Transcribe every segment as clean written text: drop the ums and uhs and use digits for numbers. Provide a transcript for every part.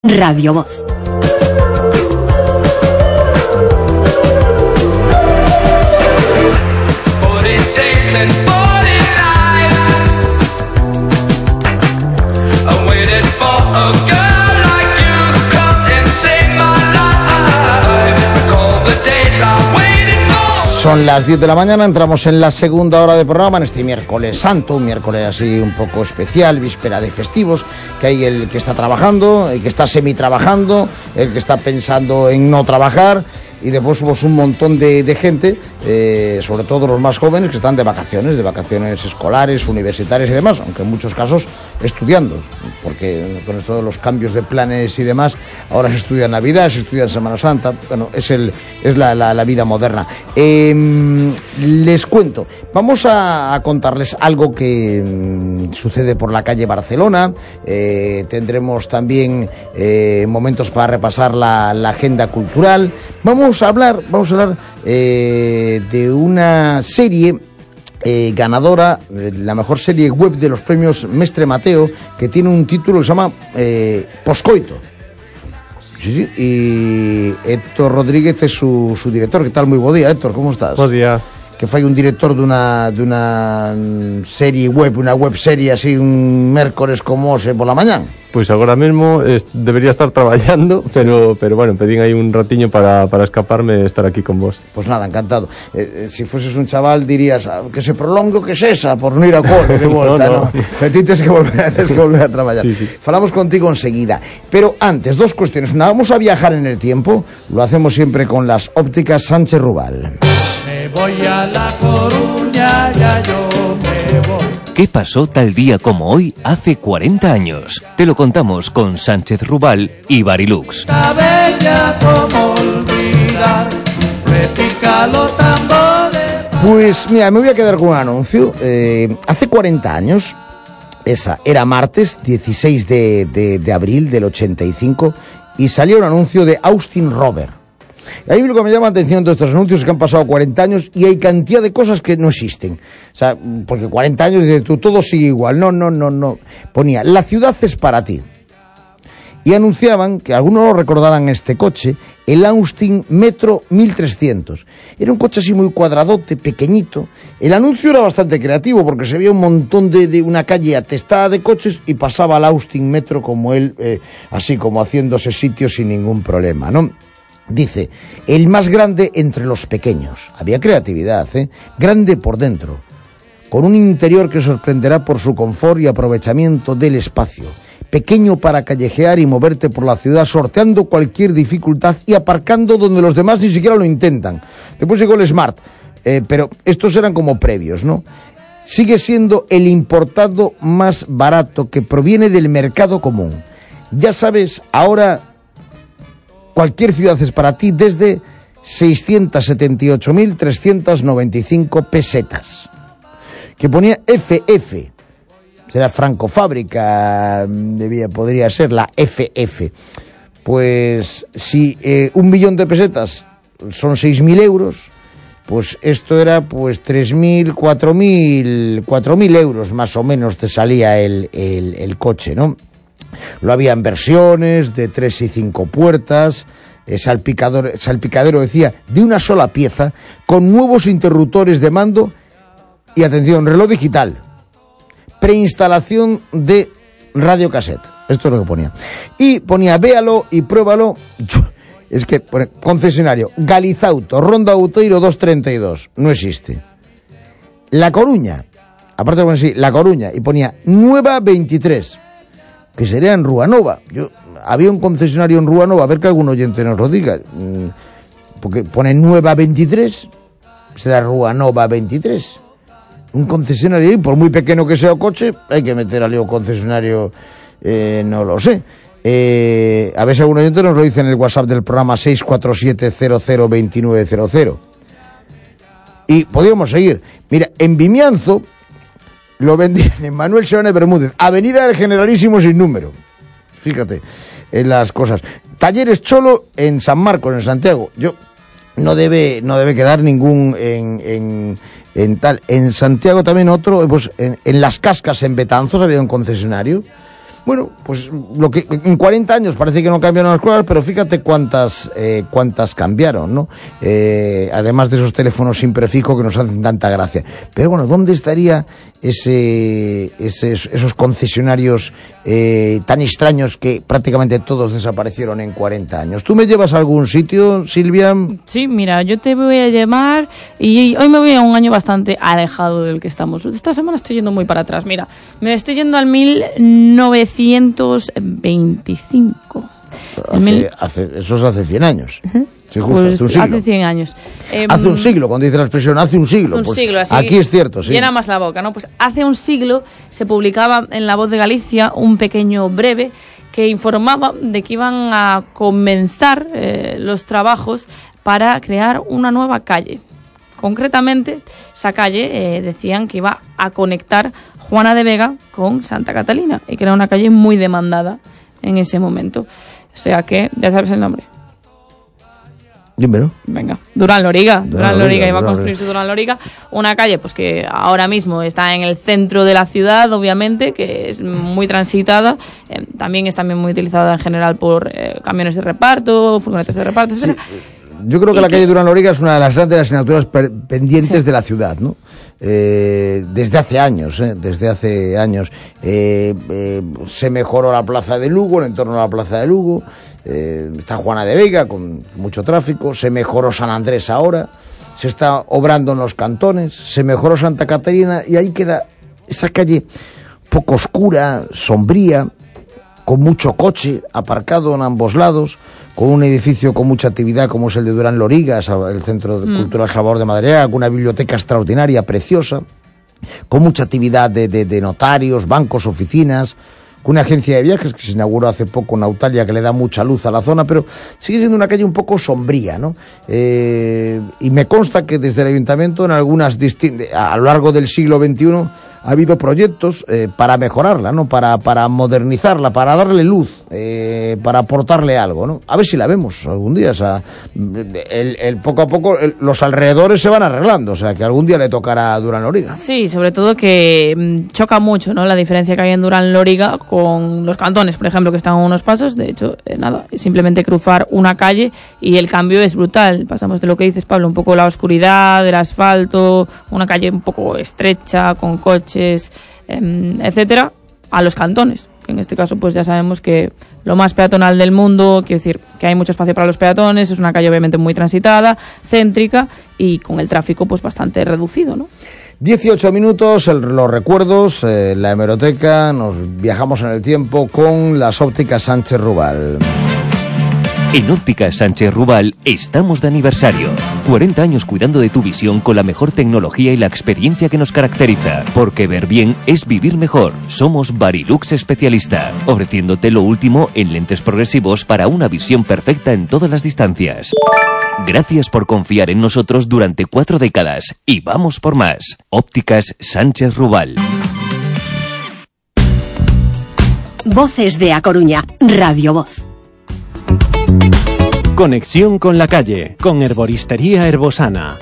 Radio Voz. Son las 10 de la mañana, entramos en la segunda hora de programa en este miércoles santo, un miércoles así un poco especial, víspera de festivos, que hay el que está trabajando, el que está semi-trabajando, el que está pensando en no trabajar, y después somos un montón de gente, sobre todo los más jóvenes, que están de vacaciones escolares, universitarias y demás, aunque en muchos casos estudiando, porque con esto de los cambios de planes y demás, ahora se estudia Navidad, se estudia Semana Santa, bueno, es la vida moderna. Les cuento, vamos a contarles algo que sucede por la calle Barcelona, tendremos también momentos para repasar la agenda cultural. Vamos a hablar de una serie ganadora, la mejor serie web de los premios Mestre Mateo, que tiene un título que se llama Poscoito. Sí, y Héctor Rodríguez es su director. ¿Qué tal? Muy buen día, Héctor, ¿cómo estás? Buen día. Que fai un director de una serie web, una web serie así un mércoles como ese por la mañana. Pois agora mesmo debería estar traballando, pero bueno, pedín aí un ratiño para escaparme e estar aquí con vos. Pues nada, encantado. Si fueses un chaval dirías que se prolongue o que sesa por non ir ao cole de volta, no. Pero ti tens que volver a traballar. Sí. Falamos contigo enseguida. Pero antes, dos cuestiones. Una, vamos a viajar en el tiempo. Lo hacemos siempre con las ópticas Sánchez Rubal. Me voy a La Coruña, ya yo me voy. ¿Qué pasó tal día como hoy hace 40 años? Te lo contamos con Sánchez Rubal y Barilux. Está bella como olvidar, repica los tambores. Pues mira, me voy a quedar con un anuncio. Hace 40 años, era martes 16 de abril del 85, y salió un anuncio de Austin Rover. Y ahí lo que me llama la atención de estos anuncios es que han pasado 40 años y hay cantidad de cosas que no existen. O sea, porque 40 años dices tú, todo sigue igual. No. Ponía, la ciudad es para ti. Y anunciaban, que algunos lo recordarán este coche, el Austin Metro 1300. Era un coche así muy cuadradote, pequeñito. El anuncio era bastante creativo porque se veía un montón de una calle atestada de coches y pasaba el Austin Metro como él, así como haciéndose sitio sin ningún problema, ¿no? Dice, el más grande entre los pequeños. Había creatividad, grande por dentro, con un interior que sorprenderá por su confort y aprovechamiento del espacio. Pequeño para callejear y moverte por la ciudad, sorteando cualquier dificultad y aparcando donde los demás ni siquiera lo intentan. Después llegó el Smart, pero estos eran como previos, ¿no? Sigue siendo el importado más barato, que proviene del mercado común. Ya sabes, ahora cualquier ciudad es para ti desde 678.395 pesetas. Que ponía FF. Será Franco Fábrica, podría ser la FF. Pues si 1 millón de pesetas son 6.000 euros, pues esto era pues 3.000, 4.000 euros más o menos te salía el coche, ¿no? Lo había en versiones de 3 y 5 puertas, salpicadero decía, de una sola pieza, con nuevos interruptores de mando y, atención, reloj digital, preinstalación de radiocassette. Esto es lo que ponía. Y ponía, véalo y pruébalo. Es que pone, concesionario, Galizauto, Ronda Outeiro 232. No existe. La Coruña, aparte pone así, La Coruña, y ponía Nueva 23. Que sería en Ruanova. Había un concesionario en Ruanova, a ver que algún oyente nos lo diga, porque pone Nueva 23, será Ruanova 23. Un concesionario ahí, por muy pequeño que sea el coche, hay que meter al lío concesionario, no lo sé. A ver si algún oyente nos lo dice en el WhatsApp del programa 647002900. Y podríamos seguir. Mira, en Vimianzo lo vendían en Manuel Serrano Bermúdez, Avenida del Generalísimo sin número. Fíjate en las cosas. Talleres Cholo en San Marcos, en Santiago. No debe quedar ningún en tal. En Santiago también otro, pues en Las Cascas, en Betanzos, había un concesionario. Bueno, pues lo que en 40 años parece que no cambiaron las cosas, pero fíjate cuántas cambiaron, ¿no? Además de esos teléfonos sin prefijo que nos hacen tanta gracia. Pero bueno, ¿dónde estaría esos concesionarios tan extraños que prácticamente todos desaparecieron en 40 años? ¿Tú me llevas a algún sitio, Silvia? Sí, mira, yo te voy a llamar y hoy me voy a un año bastante alejado del que estamos. Esta semana estoy yendo muy para atrás. Mira, me estoy yendo al 1925. Eso es hace 100 años. Sí, justo, pues hace un siglo. Hace 100 años. Hace un siglo, cuando dice la expresión, hace un siglo. Un pues siglo, así aquí es cierto, sí. Llena más la boca, ¿no? Pues hace un siglo se publicaba en La Voz de Galicia un pequeño breve que informaba de que iban a comenzar los trabajos para crear una nueva calle. Concretamente, esa calle decían que iba a conectar Juana de Vega con Santa Catalina y que era una calle muy demandada en ese momento. O sea que, ya sabes el nombre. Dímelo. Venga, Durán Loriga. Durán Loriga iba a construirse Durán Loriga, una calle pues que ahora mismo está en el centro de la ciudad, obviamente, que es muy transitada, también es muy utilizada en general por camiones de reparto, furgonetas de reparto, etc. Sí. Yo creo que la calle Durán Loriga es una de las grandes asignaturas pendientes de la ciudad, ¿no? Desde hace años, se mejoró la plaza de Lugo, el entorno de la plaza de Lugo, está Juana de Vega con mucho tráfico, se mejoró San Andrés ahora, se está obrando en los cantones, se mejoró Santa Catarina y ahí queda esa calle poco oscura, sombría, con mucho coche aparcado en ambos lados, con un edificio con mucha actividad como es el de Durán Loriga, el Centro Cultural Salvador de Madariaga, con una biblioteca extraordinaria, preciosa, con mucha actividad de notarios, bancos, oficinas, con una agencia de viajes que se inauguró hace poco en Nautalia, que le da mucha luz a la zona, pero sigue siendo una calle un poco sombría, ¿no? Y me consta que desde el ayuntamiento a lo largo del siglo XXI ha habido proyectos para mejorarla, ¿no? Para modernizarla, para darle luz, para aportarle algo, ¿no? A ver si la vemos algún día. O sea, poco a poco los alrededores se van arreglando, o sea, que algún día le tocará a Durán Loriga. Sí, sobre todo que choca mucho, ¿no? La diferencia que hay en Durán Loriga con los cantones, por ejemplo, que están a unos pasos. De hecho, nada, es simplemente cruzar una calle y el cambio es brutal. Pasamos de lo que dices, Pablo, un poco la oscuridad, del asfalto, una calle un poco estrecha, con coches, etcétera, a los cantones, que en este caso pues ya sabemos que lo más peatonal del mundo, quiero decir que hay mucho espacio para los peatones, es una calle obviamente muy transitada, céntrica y con el tráfico pues bastante reducido, ¿no? 18 minutos, los recuerdos, la hemeroteca, nos viajamos en el tiempo con las ópticas Sánchez Rubal. En Ópticas Sánchez Rubal estamos de aniversario. 40 años cuidando de tu visión con la mejor tecnología y la experiencia que nos caracteriza. Porque ver bien es vivir mejor. Somos Varilux Especialista, ofreciéndote lo último en lentes progresivos para una visión perfecta en todas las distancias. Gracias por confiar en nosotros durante 4 décadas y vamos por más. Ópticas Sánchez Rubal. Voces de A Coruña, Radio Voz. Conexión con la calle, con Herboristería Herbosana.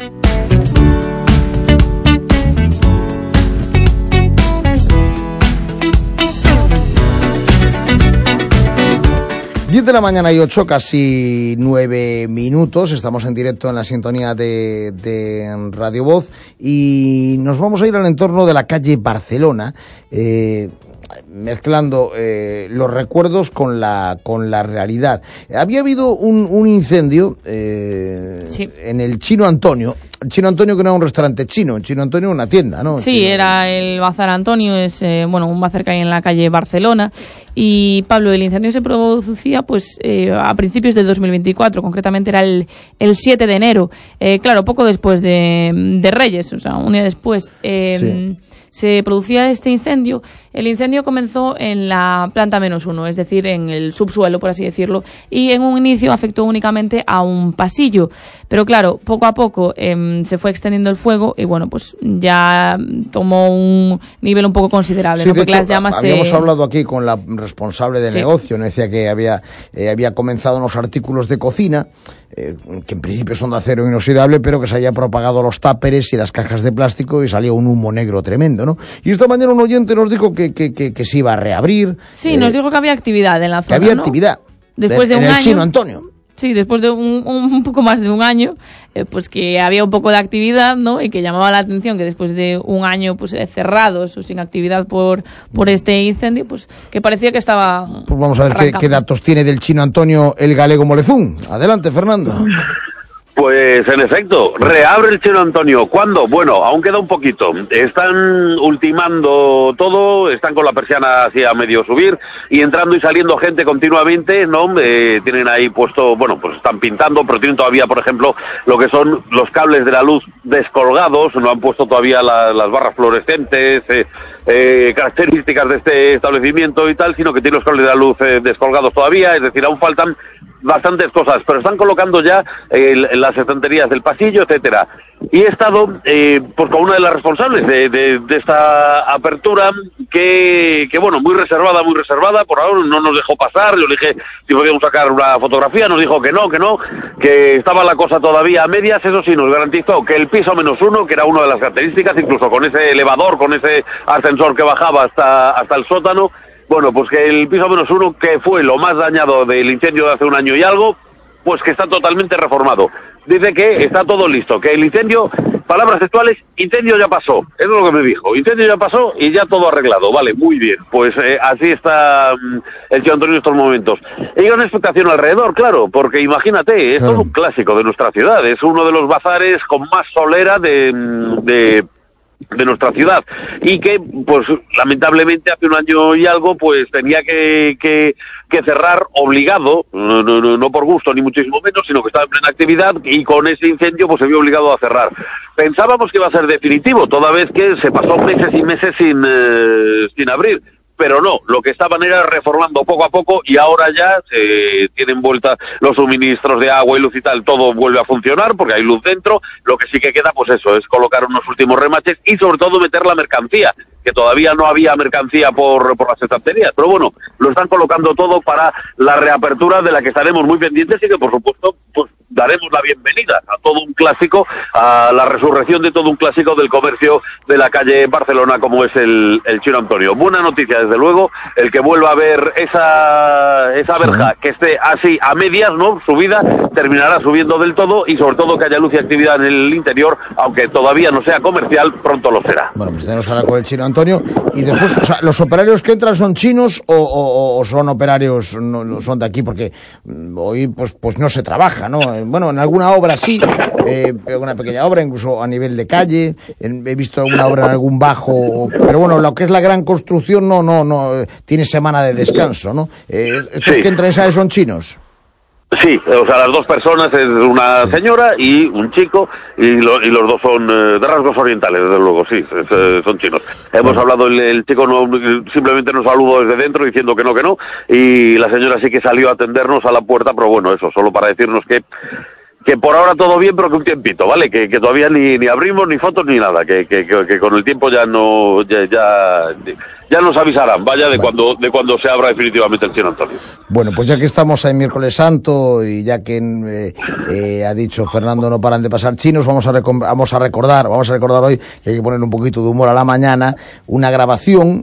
Diez de la mañana y 8, casi 9 minutos. Estamos en directo en la sintonía de Radio Voz y nos vamos a ir al entorno de la calle Barcelona, mezclando los recuerdos con la realidad. Había habido un incendio sí, en el Chino Antonio. El Chino Antonio, que no era un restaurante chino, el Chino Antonio era una tienda, ¿no? Sí, era el Bazar Antonio, es un bazar que hay en la calle Barcelona. Y Pablo, el incendio se producía pues a principios del 2024, concretamente era el 7 de enero, claro, poco después de Reyes, o sea, un día después. Sí. Se producía este incendio. El incendio comenzó en la planta -1, es decir, en el subsuelo, por así decirlo, y en un inicio afectó únicamente a un pasillo. Pero claro, poco a poco se fue extendiendo el fuego y bueno, pues ya tomó un nivel un poco considerable, sí, ¿no? Porque hecho, las llamas habíamos hablado aquí con la responsable de negocio, nos decía que había comenzado unos artículos de cocina, que en principio son de acero inoxidable, pero que se había propagado los táperes y las cajas de plástico y salía un humo negro tremendo, ¿no? Y esta mañana un oyente nos dijo que se iba a reabrir. Sí, nos dijo que había actividad en la zona, que había ¿no? actividad. Después de un en el año. Chino Antonio. Sí, después de un poco más de un año, pues que había un poco de actividad, ¿no? Y que llamaba la atención que después de un año pues cerrados o sin actividad por este incendio, pues que parecía que estaba... Pues vamos a ver qué datos tiene del Chino Antonio el galego Molezún. Adelante, Fernando. Pues en efecto, reabre el Chino Antonio. ¿Cuándo? Bueno, aún queda un poquito. Están ultimando todo, están con la persiana hacia medio subir y entrando y saliendo gente continuamente, ¿no? Tienen ahí puesto, bueno, pues están pintando, pero tienen todavía, por ejemplo, lo que son los cables de la luz descolgados, no han puesto todavía las barras fluorescentes, características de este establecimiento y tal, sino que tiene los cables de la luz descolgados todavía, es decir, aún faltan bastantes cosas, pero están colocando ya las estanterías del pasillo, etcétera. Y he estado pues con una de las responsables de esta apertura que bueno, muy reservada, por ahora no nos dejó pasar. Yo le dije si podíamos sacar una fotografía, nos dijo que no, que estaba la cosa todavía a medias. Eso sí, nos garantizó que el piso -1, que era una de las características, incluso con ese elevador, con ese ascensor que bajaba hasta el sótano, bueno, pues que el piso -1, que fue lo más dañado del incendio de hace un año y algo, pues que está totalmente reformado. Dice que está todo listo, que el incendio, palabras textuales, incendio ya pasó. Eso es lo que me dijo. Incendio ya pasó y ya todo arreglado. Vale, muy bien. Pues así está el Chino Antonio en estos momentos. Hay una expectación alrededor, claro, porque imagínate, esto es un clásico de nuestra ciudad. Es uno de los bazares con más solera de nuestra ciudad, y que pues lamentablemente hace un año y algo pues tenía que cerrar obligado, no por gusto ni muchísimo menos, sino que estaba en plena actividad, y con ese incendio pues se vio obligado a cerrar. Pensábamos que iba a ser definitivo, toda vez que se pasó meses y meses sin abrir, pero no, lo que estaban era reformando poco a poco, y ahora ya tienen vuelta los suministros de agua y luz y tal, todo vuelve a funcionar porque hay luz dentro. Lo que sí que queda, pues eso, es colocar unos últimos remaches y sobre todo meter la mercancía, que todavía no había mercancía por las estanterías, pero bueno, lo están colocando todo para la reapertura, de la que estaremos muy pendientes y que por supuesto pues daremos la bienvenida a todo un clásico, a la resurrección de todo un clásico del comercio de la calle Barcelona, como es el Chino Antonio. Buena noticia, desde luego, el que vuelva a ver esa verja, que esté así a medias, ¿no? Subida, terminará subiendo del todo, y sobre todo que haya luz y actividad en el interior, aunque todavía no sea comercial, pronto lo será. Bueno, pues tenemos ahora con el Chino Antonio, y después, o sea, ¿los operarios que entran son chinos o son operarios, no son de aquí? Porque hoy pues no se trabaja, ¿no? Bueno, en alguna obra sí, una pequeña obra, incluso a nivel de calle, he visto alguna obra en algún bajo, pero bueno, lo que es la gran construcción no tiene semana de descanso, ¿no? ¿Estos que entran son chinos? Sí, o sea, las dos personas, es una señora y un chico, y los dos son de rasgos orientales, desde luego, sí, son chinos. Hemos hablado, el chico simplemente nos saludó desde dentro diciendo que no, y la señora sí que salió a atendernos a la puerta, pero bueno, eso, solo para decirnos que por ahora todo bien, pero que un tiempito, ¿vale? Que todavía ni abrimos, ni fotos, ni nada, que con el tiempo ya no, ya nos avisarán, vaya, de cuando se abra definitivamente el Chino Antonio. Bueno, pues ya que estamos en Miércoles Santo, y ya que ha dicho Fernando no paran de pasar chinos, vamos a recordar hoy, que hay que poner un poquito de humor a la mañana, una grabación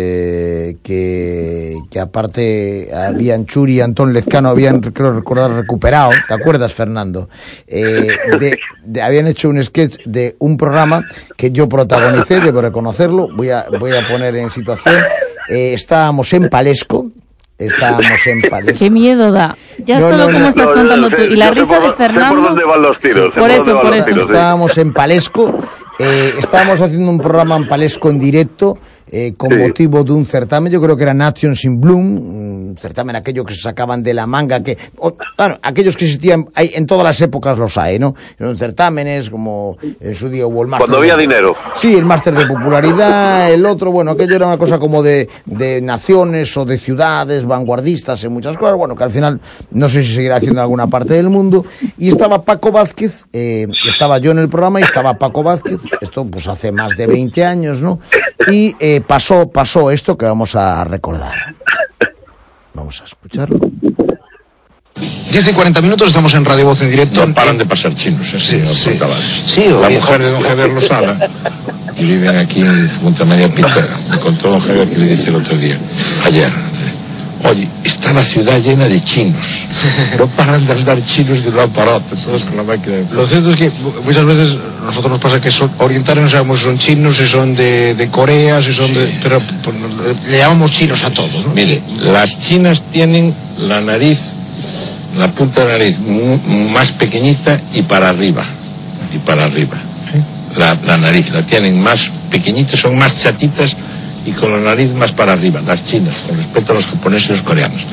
que aparte habían Churi y Antón Lezcano habían, creo recordar, recuperado, ¿te acuerdas, Fernando? Habían hecho un sketch de un programa que yo protagonicé, debo reconocerlo, voy a poner en situación. Estábamos en Palesco. Qué miedo da. Como estás contando tú. Y la risa de Fernando. Sé por dónde van los tiros. Por eso. Estábamos en Palesco. Estábamos haciendo un programa en Palesco en directo, con motivo de un certamen, yo creo que era Nations in Bloom, un certamen aquello que se sacaban de la manga, aquellos que existían en todas las épocas los hay, ¿no? Eran certámenes, como en su día hubo el máster. Cuando había dinero. Sí, el máster de popularidad, el otro, bueno, aquello era una cosa como de naciones o de ciudades vanguardistas en muchas cosas, bueno, que al final no sé si seguirá haciendo en alguna parte del mundo, y estaba Paco Vázquez, estaba yo en el programa y estaba Paco Vázquez, esto pues hace más de 20 años, ¿no? Y pasó esto que vamos a recordar. Vamos a escucharlo. 10 y 40 minutos, estamos en Radio Voz en directo. No paran de pasar chinos, sí. La mujer de don Javier Losada y viven aquí en Santa María Pintora. Me contó don Javier que le dice el otro día, ayer, oye, está la ciudad llena de chinos, no paran de andar chinos de un lado para otro, todos con la máquina de... Lo cierto es que muchas veces a nosotros nos pasa que son orientales, no sabemos si son chinos, si son de Corea, si son de... Pero pues, le llamamos chinos a todos, ¿no? Mire, las chinas tienen la nariz, la punta de la nariz más pequeñita y para arriba, La nariz la tienen más pequeñita, son más chatitas y con la nariz más para arriba, las chinas, con respecto a los japoneses y los coreanos.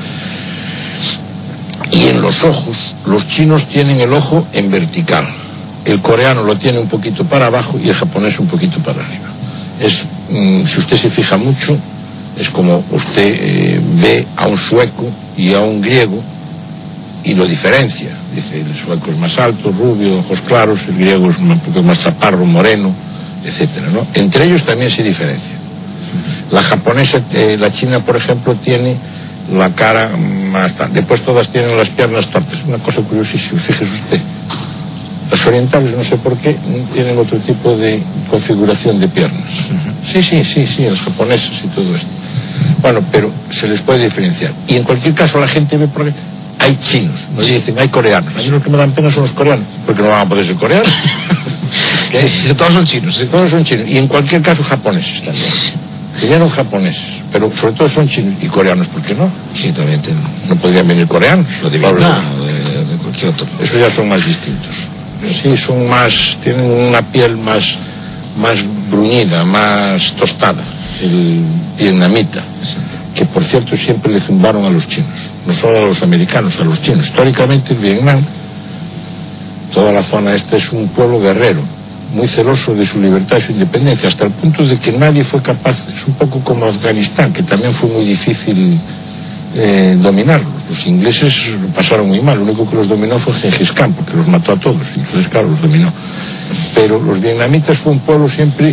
Y en los ojos, los chinos tienen el ojo en vertical, el coreano lo tiene un poquito para abajo y el japonés un poquito para arriba. Si usted se fija mucho, es como usted ve a un sueco y a un griego y lo diferencia. Dice, el sueco es más alto, rubio, ojos claros, el griego es un poco más chaparro, moreno, etcétera, ¿no? Entre ellos también se diferencia. La japonesa, la china, por ejemplo, tiene la cara más... Después todas tienen las piernas tortas. Una cosa curiosísima, fíjese usted. Las orientales, no sé por qué, tienen otro tipo de configuración de piernas. Sí, los japoneses y todo esto. Bueno, pero se les puede diferenciar. Y en cualquier caso la gente ve por qué hay chinos, no dicen hay coreanos. A mí los que me dan pena son los coreanos, porque no van a poder ser coreanos. Sí, todos son chinos. ¿Sí? Todos son chinos. Y en cualquier caso japoneses también. Vinieron japoneses, pero sobre todo son chinos y coreanos, ¿por qué no? Sí, también. No podrían venir coreanos. Lo de Vietnam, de cualquier otro. Esos ya son más distintos. Sí, son más, tienen una piel más bruñida, más tostada, el vietnamita, que por cierto siempre le zumbaron a los chinos, no solo a los americanos, a los chinos. Históricamente el Vietnam, toda la zona esta es un pueblo guerrero, muy celoso de su libertad y su independencia, hasta el punto de que nadie fue capaz, es un poco como Afganistán, que también fue muy difícil dominarlos. Los ingleses lo pasaron muy mal, lo único que los dominó fue Gengis Khan, porque los mató a todos, entonces claro, los dominó. Pero los vietnamitas fue un pueblo siempre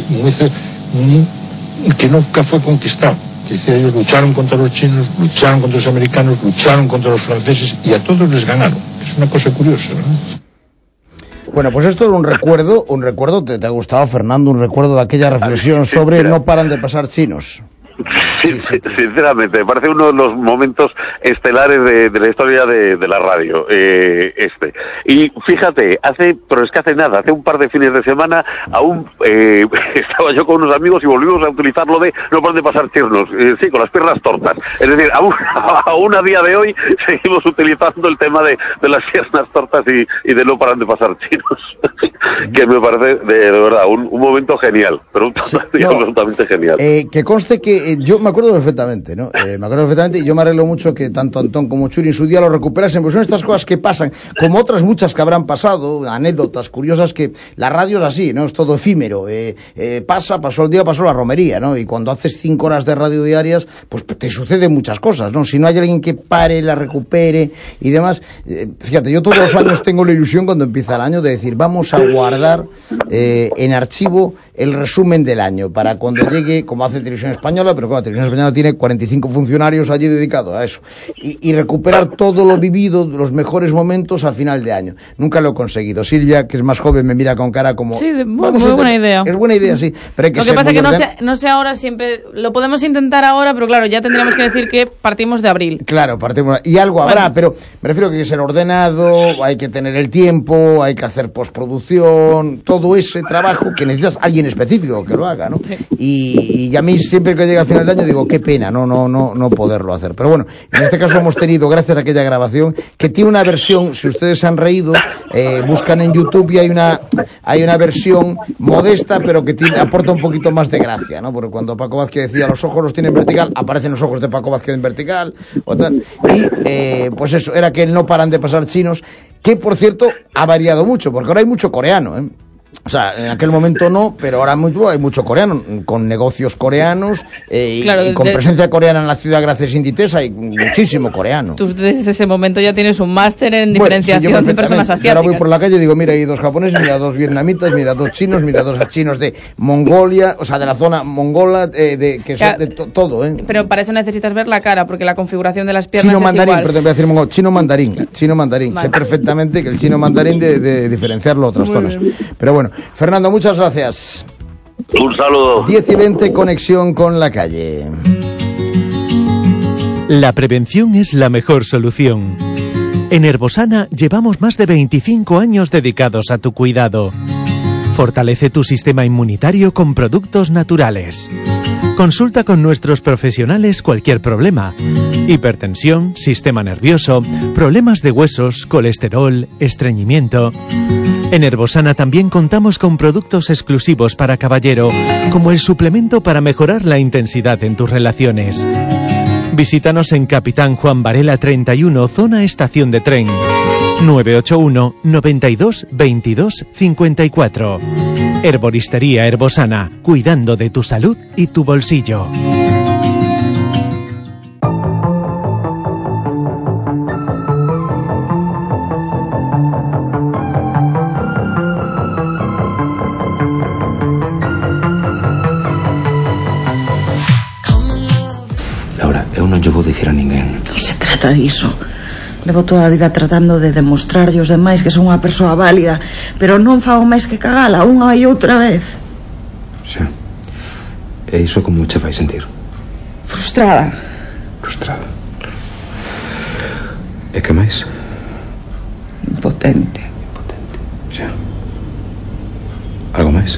que nunca fue conquistado. Que decir, ellos lucharon contra los chinos, lucharon contra los americanos, lucharon contra los franceses y a todos les ganaron. Es una cosa curiosa, ¿verdad? Bueno, pues esto era un recuerdo, ¿te ha gustado, Fernando? Un recuerdo de aquella reflexión sobre no paran de pasar chinos. Sí, sinceramente, me parece uno de los momentos estelares de la historia de la radio, Y fíjate, hace nada, hace un par de fines de semana, estaba yo con unos amigos y volvimos a utilizar lo de no paran de pasar chinos, sí, con las piernas tortas. Es decir, aún a día de hoy seguimos utilizando el tema de las piernas tortas y de no paran de pasar chinos, que me parece de verdad un momento genial, pero absolutamente genial. Que conste que yo me acuerdo perfectamente, ¿no? Me acuerdo perfectamente y yo me arreglo mucho que tanto Antón como Churi en su día lo recuperasen, pues son estas cosas que pasan, como otras muchas que habrán pasado, anécdotas curiosas, que la radio es así, ¿no? Es todo efímero, pasó el día, pasó la romería, ¿no? Y cuando haces 5 horas de radio diarias, pues te suceden muchas cosas, ¿no? Si no hay alguien que pare, la recupere y demás, fíjate, yo todos los años tengo la ilusión cuando empieza el año de decir, vamos a guardar en archivo el resumen del año, para cuando llegue, como hace Televisión Española, pero claro, Televisión Española tiene 45 funcionarios allí dedicados a eso, y recuperar todo lo vivido, los mejores momentos al final de año. Nunca lo he conseguido. Silvia, que es más joven, me mira con cara como... Sí, muy buena idea. Es buena idea, sí. Pero hay que lo que pasa es que no sé ahora, siempre lo podemos intentar ahora, pero claro, ya tendríamos que decir que partimos de abril. Claro, partimos, y algo habrá, pero me refiero que hay que ser ordenado, hay que tener el tiempo, hay que hacer postproducción, todo ese trabajo que necesitas alguien específico que lo haga, ¿no? Sí. Y a mí siempre que llega a final de año digo, qué pena no poderlo hacer. Pero bueno, en este caso hemos tenido, gracias a aquella grabación, que tiene una versión, si ustedes se han reído, buscan en YouTube y hay una versión modesta, pero que aporta un poquito más de gracia, ¿no? Porque cuando Paco Vázquez decía los ojos los tiene en vertical, aparecen los ojos de Paco Vázquez en vertical, y pues eso, era que no paran de pasar chinos, que por cierto ha variado mucho, porque ahora hay mucho coreano, ¿eh? O sea, en aquel momento no, pero ahora hay mucho coreano, con negocios coreanos claro, y con presencia coreana en la ciudad gracias a Inditex hay muchísimo coreano. Tú desde ese momento ya tienes un máster en diferenciación de personas asiáticas. Ahora voy por la calle y digo, mira, hay 2 japoneses, mira 2 vietnamitas, mira 2 chinos, mira 2 chinos de Mongolia, o sea, de la zona mongola, que son de todo, ¿eh? Pero para eso necesitas ver la cara, porque la configuración de las piernas chino mandarín, igual. Perdón, voy a decir mongol, chino mandarín. Vale. Sé perfectamente que el chino mandarín de diferenciarlo a otras zonas. Pero bueno, Fernando, muchas gracias. Un saludo. 10:20, conexión con la calle. La prevención es la mejor solución. En Herbosana llevamos más de 25 años dedicados a tu cuidado. Fortalece tu sistema inmunitario con productos naturales. Consulta con nuestros profesionales cualquier problema. Hipertensión, sistema nervioso, problemas de huesos, colesterol, estreñimiento. En Herbosana también contamos con productos exclusivos para caballero, como el suplemento para mejorar la intensidad en tus relaciones. Visítanos en Capitán Juan Varela 31, zona estación de tren. 981 92 22 54. Herboristería Herbosana, cuidando de tu salud y tu bolsillo. Laura, eu non lle vou dicir a ninguén. Non se trata diso. Levo toda a vida tratando de demostrarlle aos demais que son unha persoa válida, pero non fago máis que cagala unha e outra vez. Xa. E iso como che fai sentir? Frustrada. Frustrada. E que máis? Impotente. Impotente. Xa. Algo máis?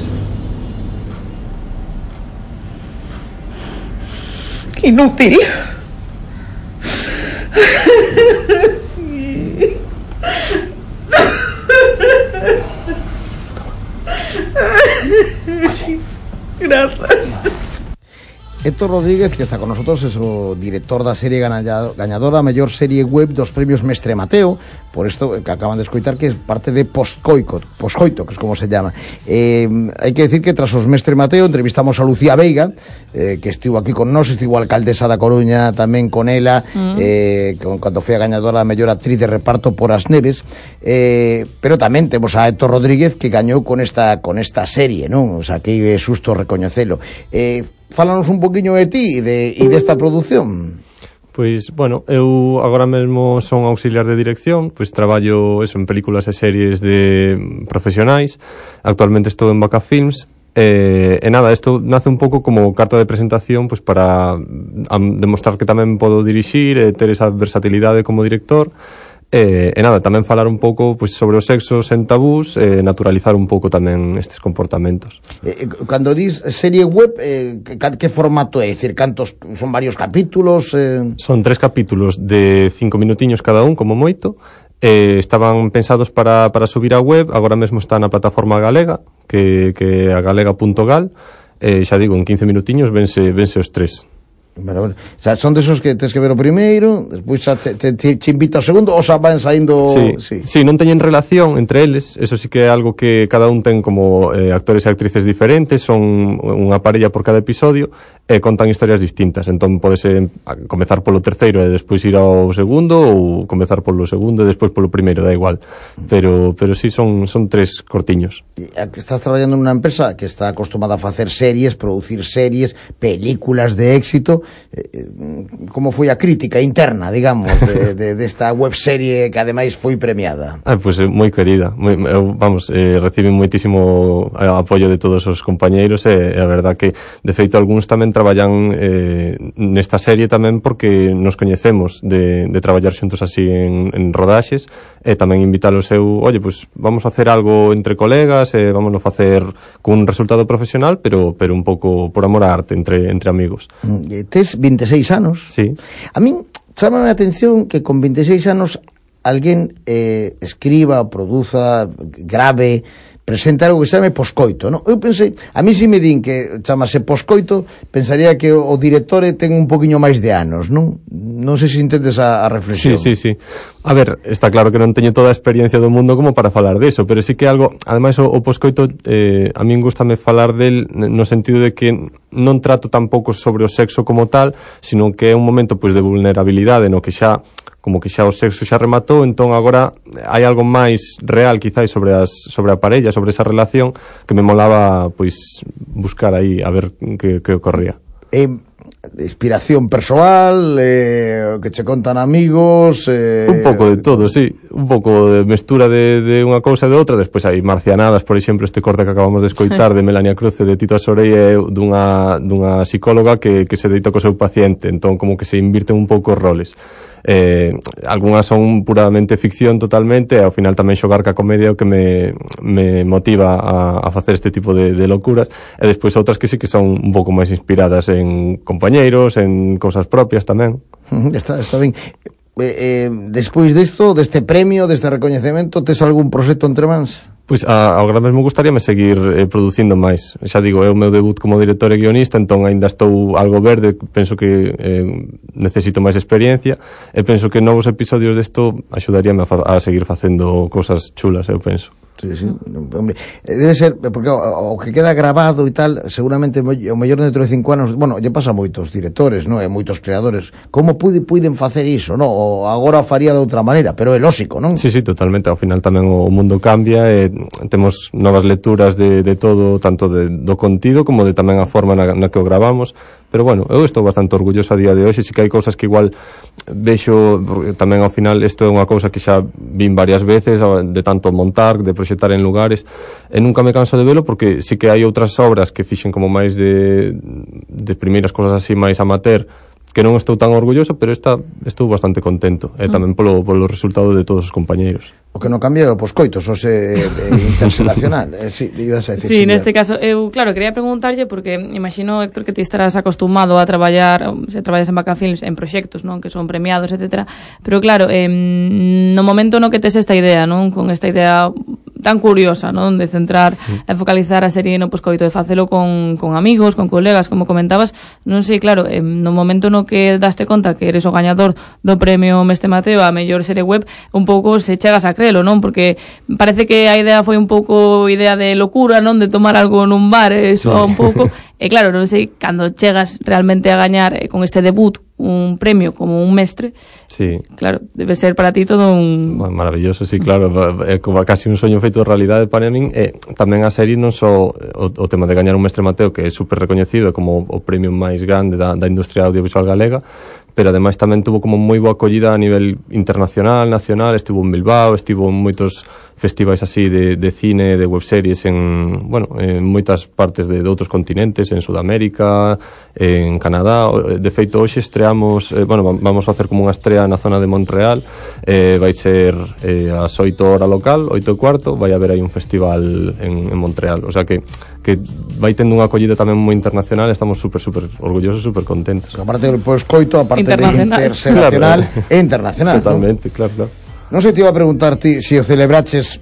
Inútil. Gracias. Héctor Rodríguez, que está con nosotros, es o director da serie gañadora a mellor serie web dos premios Mestre Mateo, por isto que acaban de escoitar, que é parte de Poscoito, que es como se llama. Hai que decir que tras os Mestre Mateo entrevistamos a Lucía Veiga, que estivo aquí con nós, estivo a alcaldesa da Coruña tamén con ela, cando foi a gañadora a mellor actriz de reparto por As Neves, pero tamén temos a Héctor Rodríguez, que gañou con esta serie, non? O sea, que é susto recoñecelo. Fálanos un poquinho de ti e desta produción. Pois, bueno, eu agora mesmo son auxiliar de dirección, pois traballo eso, en películas e series de profesionais. Actualmente estou en Vaca Films. E nada, isto nace un pouco como carta de presentación, pois para demostrar que tamén podo dirixir e ter esa versatilidade como director. E nada, tamén falar un pouco pois, sobre o sexo sen tabús e naturalizar un pouco tamén estes comportamentos. Cando dis serie web, que formato é? Dicir, cantos, son varios capítulos? Son 3 capítulos de 5 minutiños cada un, como moito. Estaban pensados para subir a web, agora mesmo está na plataforma galega, que é a galega.gal. Xa digo, en 15 minutiños vense os 3. Bueno. O sea, son desos que tens que ver o primeiro, despois te invita o segundo, ou xa van saindo... Sí, non teñen relación entre eles, eso sí que é algo que cada un ten como actores e actrices diferentes, son unha parella por cada episodio, e contan historias distintas, entón podese comezar polo terceiro e despois ir ao segundo, ou comezar polo segundo e despois polo primeiro, da igual, pero sí, son 3 cortiños. Estás traballando nunha empresa que está acostumada a facer series, producir series, películas de éxito. Como foi a crítica interna, digamos, desta webserie que ademais foi premiada? Pois moi querida, reciben moitísimo apoio de todos os compañeiros e a verdad que de feito algúns tamén traballan nesta serie tamén porque nos coñecemos de traballar xuntos así en rodaxes, e tamén invítalos eu, oye, pues vamos a hacer algo entre colegas e vámonos a facer cun resultado profesional, pero un pouco por amor á arte entre amigos. Tes 26 anos. Sí. A min chama a atención que con 26 anos alguén escriba, produza, grave, presenta algo que se chame Poscoito, non? Eu pensei, a mí si me din que chamase Poscoito, pensaría que o director ten un poquinho máis de anos, non? Non sei se entendes a reflexión. Sí. A ver, está claro que non teño toda a experiencia do mundo como para falar deso, pero sí que algo, ademais o Poscoito, a min gustame falar del no sentido de que non trato tampouco sobre o sexo como tal, sino que é un momento pois de vulnerabilidade no que xa como que xa o sexo xa rematou, entón agora hai algo máis real quizás sobre a parella, sobre esa relación, que me molaba pois buscar aí a ver que ocorría. inspiración persoal, que che contan amigos, un pouco de todo, sí, un pouco de mestura de unha cousa e de outra. Despois hai Marcianadas, por exemplo, este corte que acabamos de escoitar de Melania Cruz e de Tito Asorei, é dunha psicóloga que se deita co seu paciente, entón como que se invirten un pouco os roles. Algunhas son puramente ficción totalmente, e ao final tamén xogar ca comedia o que me motiva a facer este tipo de locuras, e despois outras que sí que son un pouco máis inspiradas en compañeiros, en cousas propias tamén. Está ben. Despois deste premio, deste recoñecemento, tes algún proxecto entre mans? Pois agora mesmo gustaríame seguir producindo máis. Xa digo, é o meu debut como director e guionista, entón aínda estou algo verde, penso que necesito máis experiencia, e penso que novos episodios desto axudaríame a seguir facendo cousas chulas, eu penso. Sí, hombre, debe ser, porque o que queda grabado e tal, seguramente o mellor dentro de 5 anos, bueno, lle pasa a moitos directores, non? E moitos creadores, como puiden facer iso, non? O agora faría de outra maneira, pero é lóxico, non? Sí, totalmente, ao final tamén o mundo cambia e temos novas lecturas de todo, tanto do contido como de tamén a forma na que o gravamos. Pero bueno, eu estou bastante orgulloso a día de hoxe, si que hai cousas que igual vexo, tamén ao final isto é unha cousa que xa vin varias veces, de tanto montar, de proxectar en lugares, e nunca me canso de velo, porque si que hai outras obras que fixen como máis de primeiras cousas así máis amateur, que non estou tan orgulloso, pero estou bastante contento, e tamén polo resultado de todos os compañeiros. O que non cambia é o poscoito, só se interxeracional. Sí, ibas a decir. Sí, neste caso, eu, claro, quería preguntarlle, porque imagino, Héctor, que ti estarás acostumado a traballar, se traballas en Vacafilms, en proxectos, non, que son premiados, etcétera, pero claro, no momento no que tes esta idea, non, con esta idea tan curiosa, non, de centrar e focalizar a serie no poscoito, de facelo con amigos, con colegas, como comentabas, non sei, claro, no momento no que daste conta que eres o gañador do premio Mestre Mateo a mellor serie web, un pouco se chegas a crelo, non? Porque parece que a idea foi un pouco idea de locura, non? De tomar algo nun bar, eso un pouco. E claro, non sei, cando chegas realmente a gañar con este debut un premio como un mestre, sí, claro, debe ser para ti todo un... Maravilloso, sí, claro, é como casi un soño feito de realidade para min, e tamén a serie non só o tema de gañar un Mestre Mateo, que é super recoñecido como o premio máis grande da industria audiovisual galega, pero ademais tamén tuvo como moi boa acollida a nivel internacional, nacional, estivo en Bilbao, estivo en moitos festivais así de cine, de webseries en moitas partes de outros continentes, en Sudamérica, en Canadá. De feito, hoxe estreamos, vamos a facer como unha estrea na zona de Montreal, vai ser ás 8 hora local, 8:15, vai haber aí un festival en Montreal, o sea que vai tendo unha acollida tamén moi internacional, estamos super orgullosos, super contentos. Aparte do poscoito, aparte de interxeracional e internacional, totalmente, ¿no? Claro. Non sei, te iba a preguntar ti se o celebraches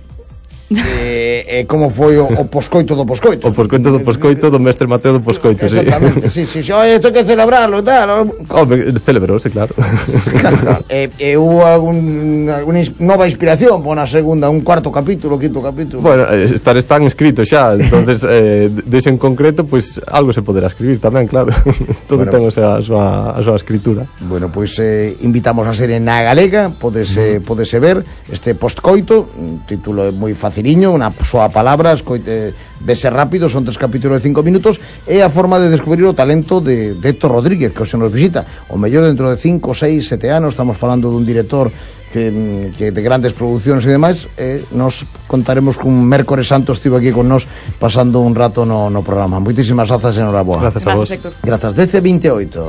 como foi o poscoito do poscoito. O poscoito do poscoito do Mestre Mateo do poscoito, sí. Exactamente, sí. Oye, isto hai que celebrarlo e tal. Celebrouse, claro. Claro. Hubo alguna nova inspiración para segunda, un cuarto capítulo, quinto capítulo? Bueno, están escritos xa, entonces dese en concreto, pues algo se poderá escribir tamén, claro. Todo ten a súa escritura. Bueno, pois invitamos a serie na galega, podese ver este postcoito, un título moi faciliño, unha soa palabra, vese rápido, son 3 capítulos de 5 minutos, e a forma de descubrir o talento de Héctor Rodríguez, que se nos visita, o mellor dentro de 5, 6, 7 anos. Estamos falando dun director que de grandes producións e demais, nos contaremos que un mércores santo estivo aquí con nos pasando un rato no programa. Moitísimas grazas, enhoraboa. Grazas a vos. Grazas, DC28.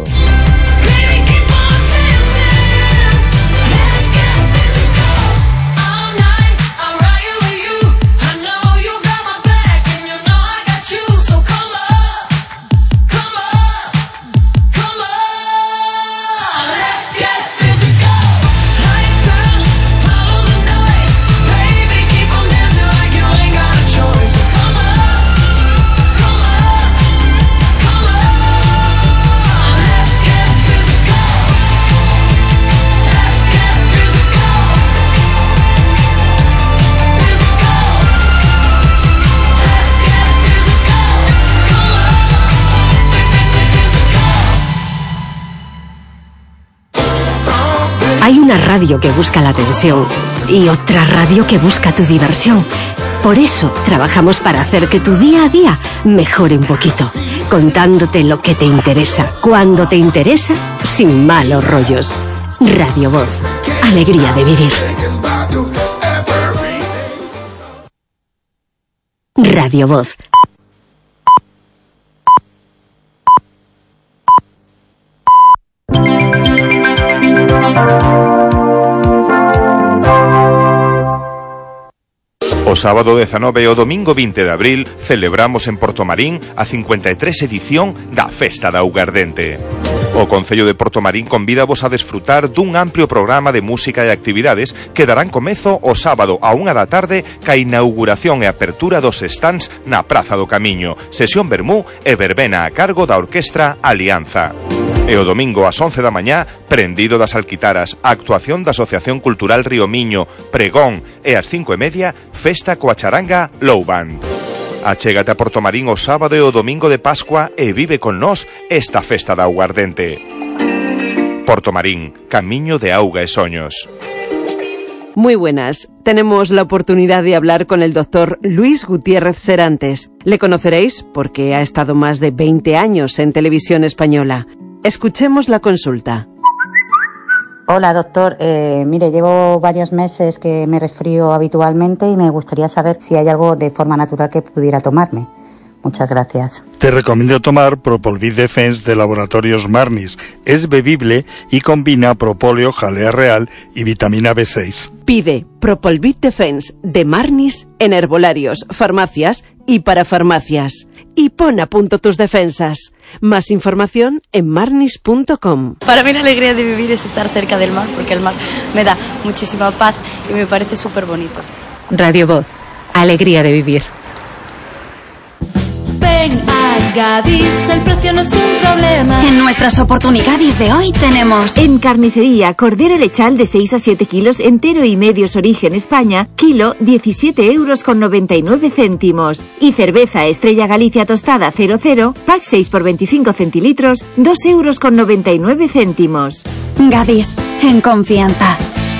Hay una radio que busca la atención y otra radio que busca tu diversión. Por eso trabajamos para hacer que tu día a día mejore un poquito. contándote lo que te interesa, cuando te interesa, sin malos rollos. Radio Voz, alegría de vivir. Radio Voz. O sábado 19 e o domingo 20 de abril celebramos en Portomarín a 53 edición da Festa da Augardente. O Concello de Portomarín convídavos a desfrutar dun amplio programa de música e actividades que darán comezo o sábado a 1 da tarde ca inauguración e apertura dos stands na Praza do Camiño, sesión vermú e verbena a cargo da Orquestra Alianza. E o domingo ás 11 da mañá, Prendido das Alquitaras, a actuación da Asociación Cultural Río Miño, pregón, e ás 5:30, festa coa charanga Low Band. Achégate a Portomarín o sábado e o domingo de Pascua e vive con nós esta festa da aguardente. Portomarín, camiño de auga e soños. Muy buenas. Tenemos la oportunidad de hablar con el doctor Luis Gutiérrez Serantes. Le conoceréis porque ha estado más de 20 años en Televisión Española. Escuchemos la consulta. Hola, doctor. Mire, llevo varios meses que me resfrío habitualmente y me gustaría saber si hay algo de forma natural que pudiera tomarme. Muchas gracias. Te recomiendo tomar Propolvid Defense de Laboratorios Marnis. Es bebible y combina propóleo, jalea real y vitamina B6. Pide Propolvid Defense de Marnis en herbolarios, farmacias y parafarmacias. Y pon a punto tus defensas. Más información en marnis.com. Para mí la alegría de vivir es estar cerca del mar, porque el mar me da muchísima paz y me parece súper bonito. Radio Voz, alegría de vivir. Ven a Gadis, el precio no es un problema. En nuestras oportunidades de hoy tenemos en carnicería, cordero lechal de 6 a 7 kilos entero y medios origen España, kilo 17,99 €. Y cerveza Estrella Galicia tostada 00, pack 6 por 25 centilitros, 2,99 €. Gadis, en confianza.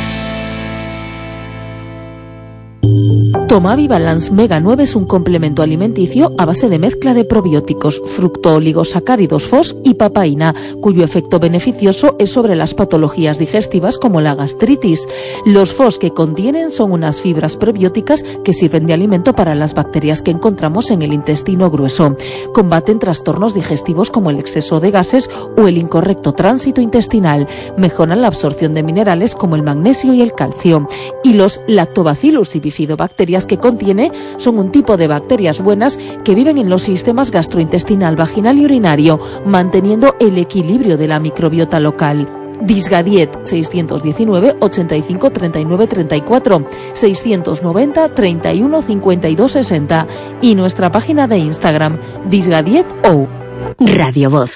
Tomavi Balance Mega 9 es un complemento alimenticio a base de mezcla de probióticos, fructooligosacáridos FOS y papaína, cuyo efecto beneficioso es sobre las patologías digestivas como la gastritis. Los FOS que contienen son unas fibras probióticas que sirven de alimento para las bacterias que encontramos en el intestino grueso. Combaten trastornos digestivos como el exceso de gases o el incorrecto tránsito intestinal. Mejoran la absorción de minerales como el magnesio y el calcio. Y los Lactobacillus y bifidobacterias que contiene son un tipo de bacterias buenas que viven en los sistemas gastrointestinal, vaginal y urinario, manteniendo el equilibrio de la microbiota local. Disgadiet 619 85 39 34 690 31 52 60 y nuestra página de Instagram Disgadiet.o. Radio Voz.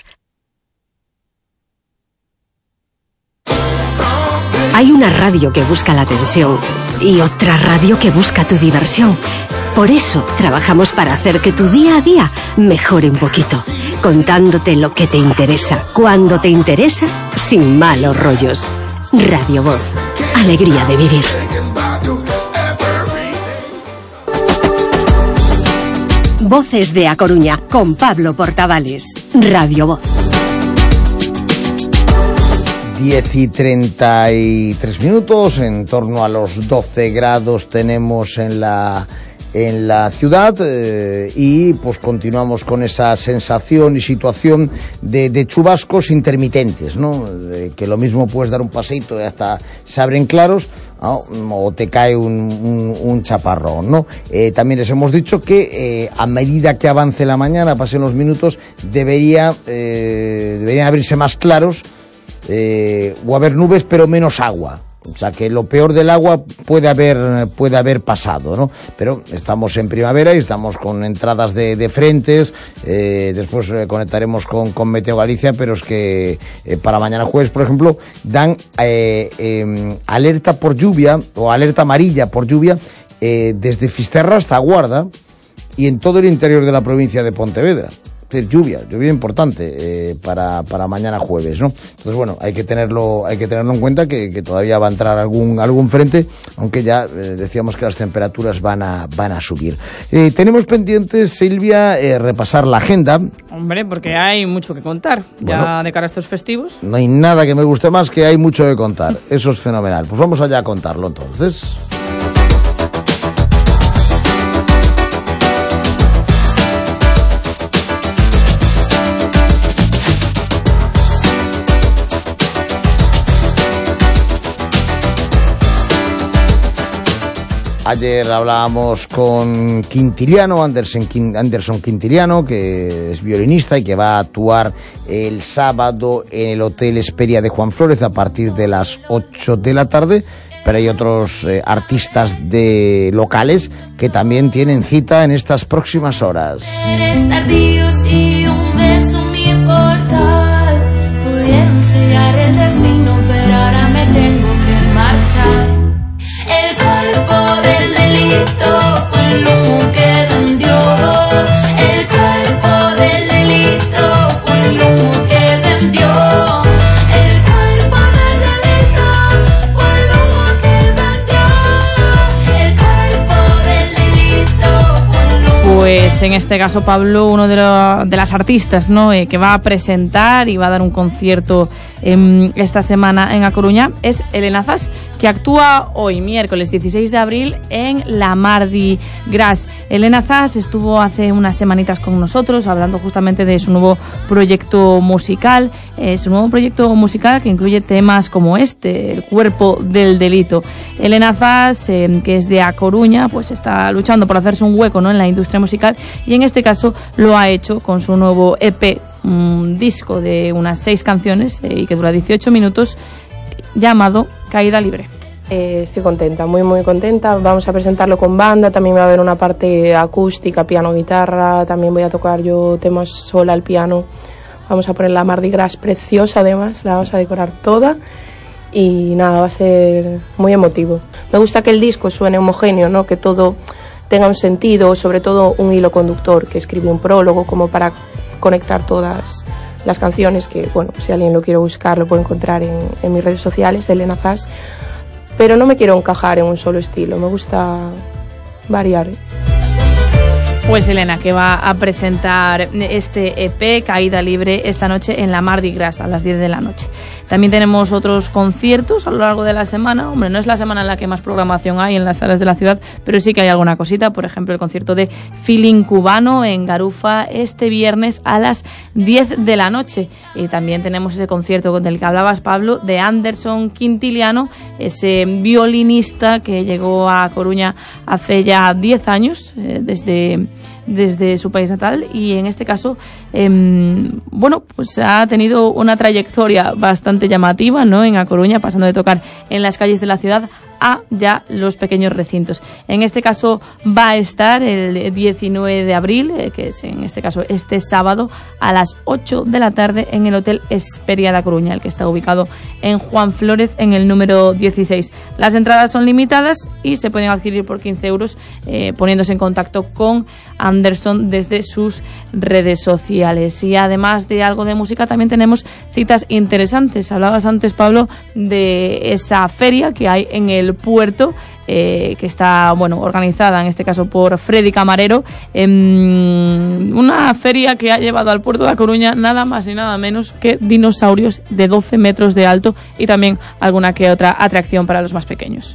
Hay una radio que busca la atención y otra radio que busca tu diversión. Por eso trabajamos para hacer que tu día a día mejore un poquito, contándote lo que te interesa, cuando te interesa, sin malos rollos. Radio Voz, alegría de vivir. Voces de A Coruña, con Pablo Portavales. Radio Voz. 10 y 33 minutos, en torno a los 12 grados tenemos en la ciudad y pues continuamos con esa sensación y situación de chubascos intermitentes, ¿no? Que lo mismo puedes dar un paseito y hasta se abren claros, ¿no? O te cae un chaparrón, ¿no? También les hemos dicho que a medida que avance la mañana, pasen los minutos, deberían abrirse más claros o haber nubes pero menos agua. O sea que lo peor del agua puede haber pasado, ¿no? Pero estamos en primavera y estamos con entradas de frentes. Después conectaremos con Meteo Galicia, pero es que para mañana jueves, por ejemplo, dan alerta por lluvia o alerta amarilla por lluvia desde Fisterra hasta Guarda y en todo el interior de la provincia de Pontevedra. lluvia importante para mañana jueves, ¿no? Entonces, bueno, hay que tenerlo en cuenta que todavía va a entrar algún frente, aunque ya decíamos que las temperaturas van a subir. Tenemos pendientes, Silvia, repasar la agenda. Hombre, porque hay mucho que contar ya de cara a estos festivos. No hay nada que me guste más que hay mucho que contar. Eso es fenomenal. Pues vamos allá a contarlo entonces. Ayer hablábamos con Quintiliano, Anderson Quintiliano, que es violinista y que va a actuar el sábado en el Hotel Hesperia de Juan Flórez a partir de las 8 de la tarde. Pero hay otros artistas locales que también tienen cita en estas próximas horas. Eres tardíos y un beso mi portal. Pudieron sellar el destino, pero ahora me tengo que marchar. El cuerpo del delito fue el humo que vendió. El cuerpo del delito fue el humo que vendió. El cuerpo del delito fue el humo que vendió. El cuerpo del delito fue el humo. Pues en este caso, Pablo, uno de las artistas, ¿no?, que va a presentar y va a dar un concierto esta semana en A Coruña es Elena Zas, que actúa hoy, miércoles 16 de abril, en la Mardi Gras. Elena Zas estuvo hace unas semanitas con nosotros hablando justamente de su nuevo proyecto musical, que incluye temas como este, El cuerpo del delito. Elena Zas, que es de A Coruña, pues está luchando por hacerse un hueco, ¿no?, en la industria musical, y en este caso lo ha hecho con su nuevo EP, un disco de unas 6 canciones y que dura 18 minutos, llamado Caída Libre. Estoy contenta, muy muy contenta. Vamos a presentarlo con banda, también va a haber una parte acústica, piano, guitarra, también voy a tocar yo temas sola al piano. Vamos a poner la Mardi Gras preciosa, además, la vamos a decorar toda y nada, va a ser muy emotivo. Me gusta que el disco suene homogéneo, ¿no?, que todo tenga un sentido, sobre todo un hilo conductor, que escribí un prólogo como para conectar todas las canciones, que bueno, si alguien lo quiere buscar lo puede encontrar en mis redes sociales, Elena Zas, pero no me quiero encajar en un solo estilo, me gusta variar. Pues Elena, que va a presentar este EP, Caída Libre, esta noche en la Mardi Gras a las 10 de la noche. También tenemos otros conciertos a lo largo de la semana. Hombre, no es la semana en la que más programación hay en las salas de la ciudad, pero sí que hay alguna cosita. Por ejemplo, el concierto de Feeling Cubano en Garufa este viernes a las 10 de la noche. Y también tenemos ese concierto del que hablabas, Pablo, de Anderson Quintiliano, ese violinista que llegó a Coruña hace ya 10 años, desde su país natal, y en este caso bueno, pues ha tenido una trayectoria bastante llamativa, ¿no?, en A Coruña, pasando de tocar en las calles de la ciudad a ya los pequeños recintos. En este caso va a estar el 19 de abril, que es en este caso este sábado, a las 8 de la tarde en el Hotel Hesperia de A Coruña, el que está ubicado en Juan Flórez, en el número 16. Las entradas son limitadas y se pueden adquirir por 15 euros poniéndose en contacto con Anderson desde sus redes sociales. Y además de algo de música, también tenemos citas interesantes. Hablabas antes, Pablo, de esa feria que hay en el puerto, que está, bueno, organizada en este caso por Freddy Camarero, una feria que ha llevado al puerto de A Coruña nada más y nada menos que dinosaurios de 12 metros de alto y también alguna que otra atracción para los más pequeños.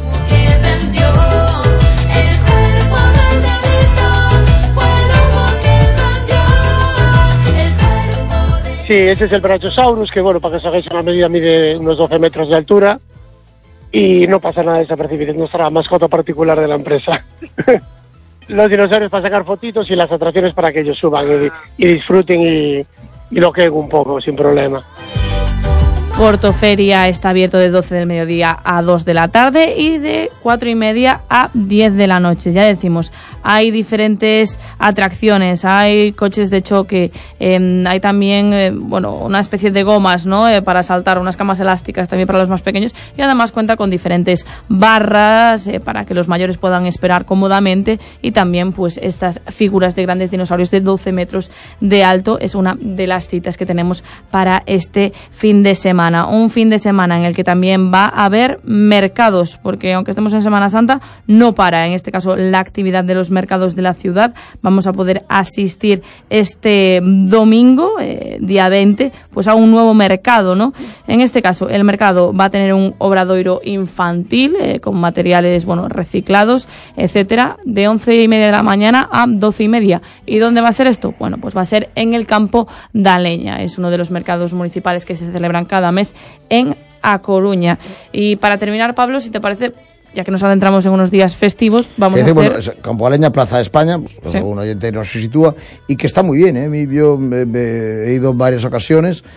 Sí, este es el Brachiosaurus, que bueno, para que os hagáis una medida, mide unos 12 metros de altura y no pasa nada desapercibido, es nuestra mascota particular de la empresa. Los dinosaurios para sacar fotitos y las atracciones para que ellos suban y disfruten y loqueen un poco sin problema. Portoferia está abierto de 12 del mediodía a 2 de la tarde y de 4:30 a 10 de la noche. Ya decimos, hay diferentes atracciones, hay coches de choque, hay también una especie de gomas, ¿no? Para saltar, unas camas elásticas también para los más pequeños, y además cuenta con diferentes barras para que los mayores puedan esperar cómodamente, y también pues estas figuras de grandes dinosaurios de 12 metros de alto. Es una de las citas que tenemos para este fin de semana. Un fin de semana en el que también va a haber mercados, porque aunque estemos en Semana Santa, no para, en este caso, la actividad de los mercados de la ciudad. Vamos a poder asistir este domingo, día 20, pues a un nuevo mercado, ¿no? En este caso, el mercado va a tener un obradoiro infantil con materiales, reciclados, etcétera, de 11:30 de la mañana a 12:30. ¿Y dónde va a ser esto? Bueno, pues va a ser en el Campo da Leña. Es uno de los mercados municipales que se celebran cada mes en A Coruña. Y para terminar, Pablo, si te parece, ya que nos adentramos en unos días festivos, vamos a hacer... Campo da Leña, Plaza de España, pues sí. Algún oyente no se sitúa, y que está muy bien, yo he ido en varias ocasiones,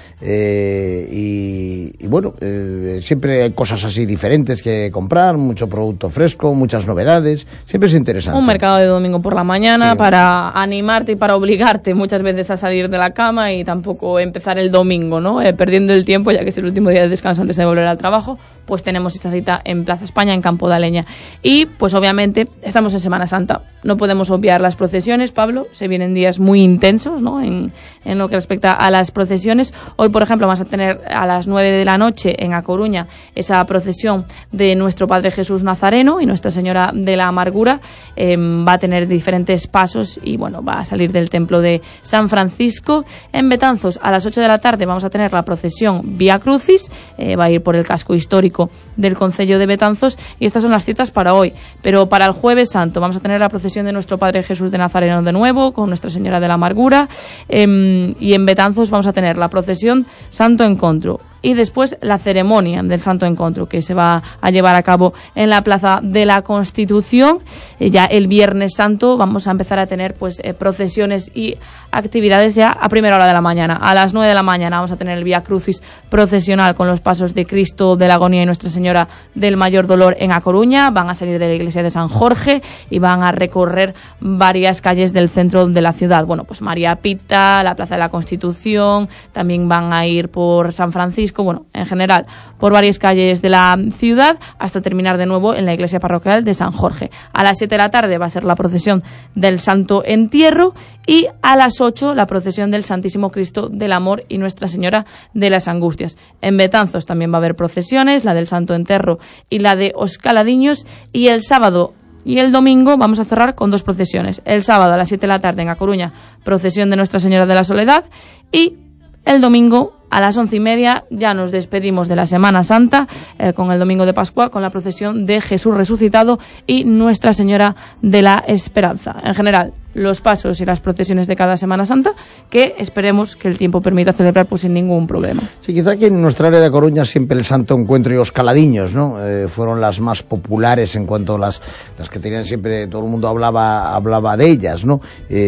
siempre hay cosas así diferentes que comprar, mucho producto fresco, muchas novedades, siempre es interesante. Un mercado de domingo por la mañana, sí, para animarte y para obligarte muchas veces a salir de la cama y tampoco empezar el domingo, ¿no? Perdiendo el tiempo, ya que es el último día de descanso antes de volver al trabajo. Pues tenemos esta cita en Plaza España, en Campo da Leña. Y, pues obviamente, estamos en Semana Santa. No podemos obviar las procesiones, Pablo. Se vienen días muy intensos, ¿no? En lo que respecta a las procesiones. Hoy, por ejemplo, vamos a tener a las 9 de la noche en A Coruña esa procesión de nuestro Padre Jesús Nazareno y Nuestra Señora de la Amargura. Va a tener diferentes pasos y, va a salir del templo de San Francisco. En Betanzos, a las 8 de la tarde, vamos a tener la procesión Vía Crucis. Va a ir por el casco histórico del concello de Betanzos, y estas son las citas para hoy. Pero para el Jueves Santo vamos a tener la procesión de nuestro Padre Jesús de Nazareno de nuevo, con Nuestra Señora de la Amargura, y en Betanzos vamos a tener la procesión Santo Encontro, y después la ceremonia del Santo Encontro, que se va a llevar a cabo en la Plaza de la Constitución. Ya el Viernes Santo vamos a empezar a tener procesiones y actividades ya a primera hora de la mañana. A las 9 de la mañana vamos a tener el Vía Crucis procesional con los pasos de Cristo de la Agonía y Nuestra Señora del Mayor Dolor en A Coruña. Van a salir de la iglesia de San Jorge y van a recorrer varias calles del centro de la ciudad. Pues María Pita, la Plaza de la Constitución, también van a ir por San Francisco, en general por varias calles de la ciudad, hasta terminar de nuevo en la iglesia parroquial de San Jorge. A las 7 de la tarde va a ser la procesión del Santo Entierro, y a las 8 la procesión del Santísimo Cristo del Amor y Nuestra Señora de las Angustias. En Betanzos también va a haber procesiones, la del Santo Entierro y la de Os Caladiños, y el sábado y el domingo vamos a cerrar con 2 procesiones. El sábado a las 7 de la tarde en A Coruña, procesión de Nuestra Señora de la Soledad, y el domingo a las 11:30 ya nos despedimos de la Semana Santa con el domingo de Pascua, con la procesión de Jesús resucitado y Nuestra Señora de la Esperanza. En general, los pasos y las procesiones de cada Semana Santa, que esperemos que el tiempo permita celebrar sin ningún problema. Sí, quizá aquí en nuestra área de Coruña siempre el Santo Encuentro y Os Caladiños, ¿no? Fueron las más populares en cuanto a las que tenían siempre, todo el mundo hablaba de ellas, ¿no?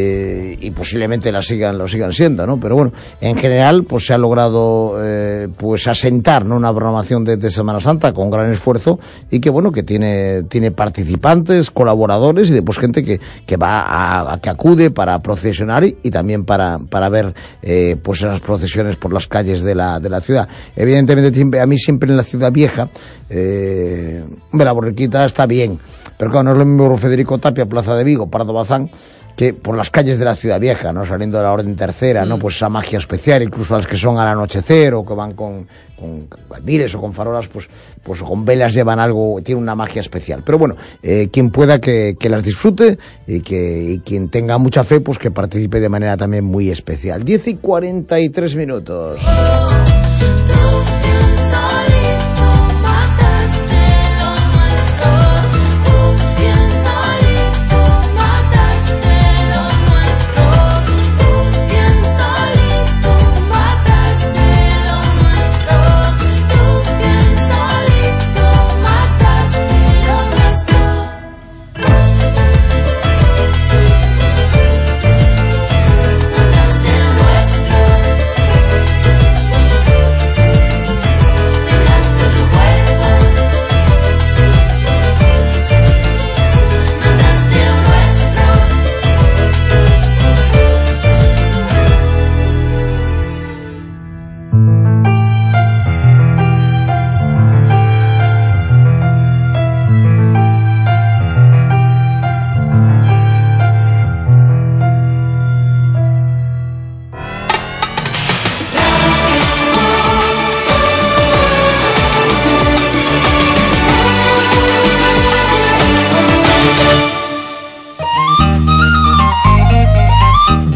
Y posiblemente lo sigan siendo, ¿no? Pero en general pues se ha logrado asentar, ¿no?, una programación de Semana Santa con gran esfuerzo, y que tiene participantes, colaboradores y después gente que va que acude para procesionar y también para ver esas procesiones por las calles de la ciudad. Evidentemente, a mí siempre en la ciudad vieja, la borriquita está bien, pero claro, no es lo mismo Federico Tapia, Plaza de Vigo, Pardo Bazán, que por las calles de la ciudad vieja, ¿no?, saliendo de la Orden Tercera, ¿no?, pues esa magia especial, incluso las que son al anochecer o que van con candires o con farolas, pues o con velas, llevan algo, tiene una magia especial. Pero quien pueda que las disfrute, y quien tenga mucha fe, pues que participe de manera también muy especial. 10:43.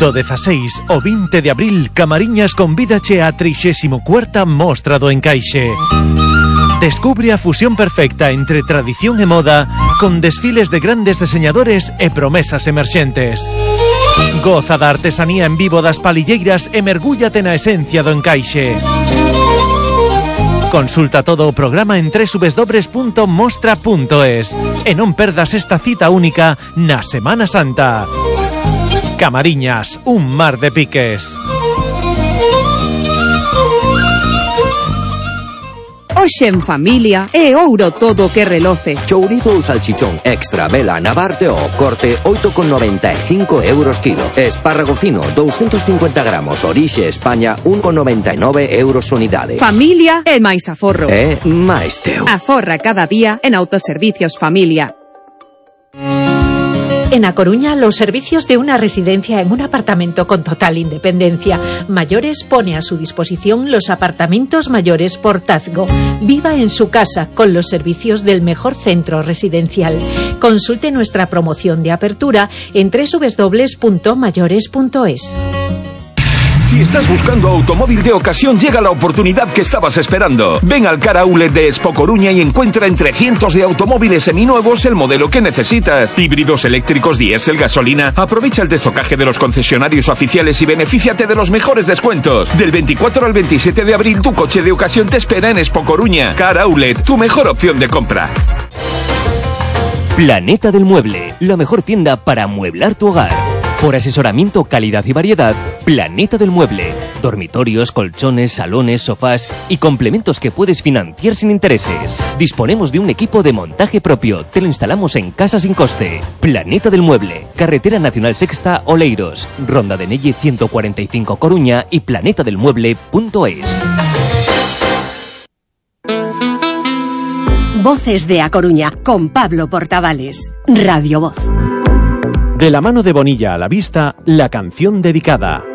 Do 16 ao 20 de abril, Camariñas convídache a 34ª Mostra do Encaixe. Descubre a fusión perfecta entre tradición e moda con desfiles de grandes diseñadores e promesas emerxentes. Goza da artesanía en vivo das palilleiras e mergúllate na esencia do encaixe. Consulta todo o programa en www.mostra.es e non perdas esta cita única na Semana Santa. Camariñas, un mar de piques. Hoxe en familia é ouro todo que reloce. Chourizo ou salchichón extra vela Navarte o corte 8,95 euros kilo. Espárrago fino 250 gramos Orixe España 1,99 euros unidade. Familia é máis aforro. É máis teu. Aforra cada día en Autoservicios Familia. En A Coruña, los servicios de una residencia en un apartamento con total independencia. Mayores pone a su disposición los apartamentos mayores Portazgo. Viva en su casa con los servicios del mejor centro residencial. Consulte nuestra promoción de apertura en www.mayores.es. Si estás buscando automóvil de ocasión, llega la oportunidad que estabas esperando. Ven al Car Outlet de Expo Coruña y encuentra entre cientos de automóviles seminuevos el modelo que necesitas. Híbridos, eléctricos, diésel, gasolina. Aprovecha el destocaje de los concesionarios oficiales y benefíciate de los mejores descuentos. Del 24 al 27 de abril, tu coche de ocasión te espera en Expo Coruña. Car Outlet, tu mejor opción de compra. Planeta del Mueble, la mejor tienda para amueblar tu hogar. Por asesoramiento, calidad y variedad, Planeta del Mueble. Dormitorios, colchones, salones, sofás y complementos que puedes financiar sin intereses. Disponemos de un equipo de montaje propio. Te lo instalamos en casa sin coste. Planeta del Mueble. Carretera Nacional Sexta, Oleiros. Ronda de Nelle 145 Coruña y planetadelmueble.es. Voces de A Coruña con Pablo Portavales. Radio Voz. De la mano de Bonilla a la vista, la canción dedicada.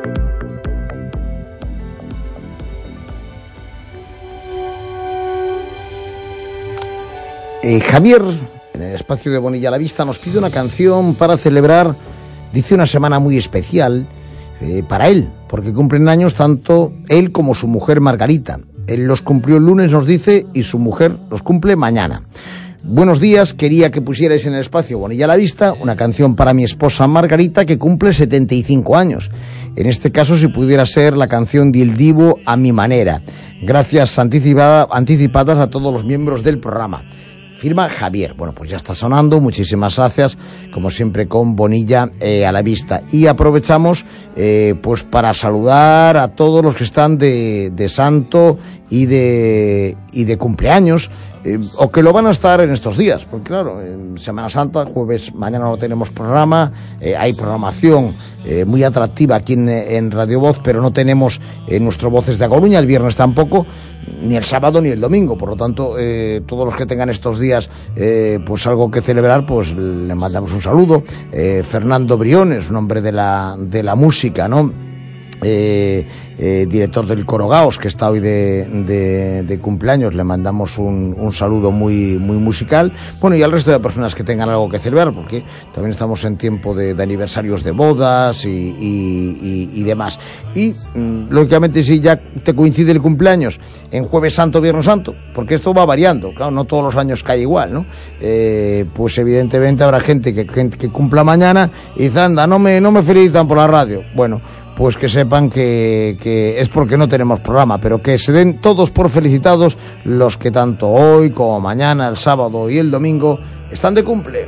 Javier, en el espacio de Bonilla a la vista, nos pide una canción para celebrar, dice, una semana muy especial para él, porque cumplen años tanto él como su mujer Margarita. Él los cumplió el lunes, nos dice, y su mujer los cumple mañana. Buenos días, quería que pusierais en el espacio Bonilla a la vista una canción para mi esposa Margarita, que cumple 75 años. En este caso, si pudiera ser la canción de El Divo, A mi manera. Gracias anticipadas a todos los miembros del programa. Firma Javier. Bueno, pues ya está sonando. Muchísimas gracias, como siempre, con Bonilla a la vista. Y aprovechamos pues para saludar a todos los que están de santo y de cumpleaños, o que lo van a estar en estos días, porque claro, en Semana Santa, jueves, mañana no tenemos programa, hay programación muy atractiva aquí en Radio Voz, pero no tenemos nuestro Voces de A Coruña, el viernes tampoco, ni el sábado ni el domingo. Por lo tanto, todos los que tengan estos días pues algo que celebrar, pues le mandamos un saludo. Fernando Briones, un hombre de la música, ¿no? Director del Coro Gaos, que está hoy de cumpleaños, le mandamos un saludo muy musical. Bueno, y al resto de personas que tengan algo que celebrar, porque también estamos en tiempo de aniversarios de bodas y demás. Y lógicamente, si ya te coincide el cumpleaños en Jueves Santo, Viernes Santo, porque esto va variando, claro, no todos los años cae igual, ¿no? Pues evidentemente habrá gente que cumpla mañana y dice, anda, no me felicitan por la radio. Bueno, pues que sepan que es porque no tenemos programa, pero que se den todos por felicitados los que tanto hoy como mañana, el sábado y el domingo están de cumple.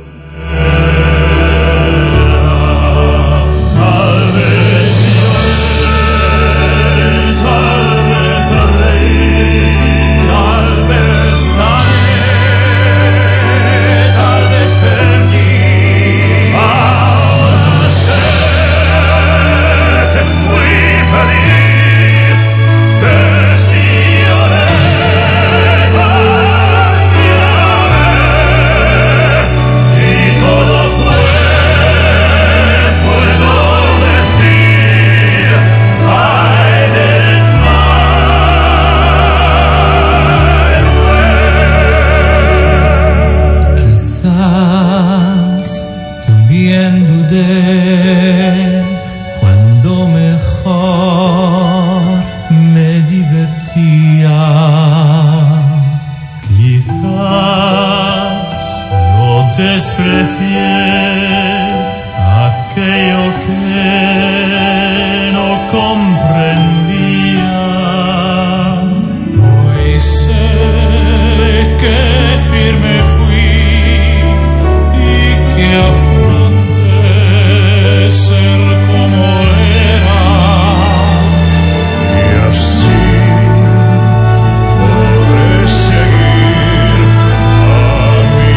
desprecié aquello que no comprendía. Hoy sé que firme fui y que afronté ser como era, y así podré seguir a mi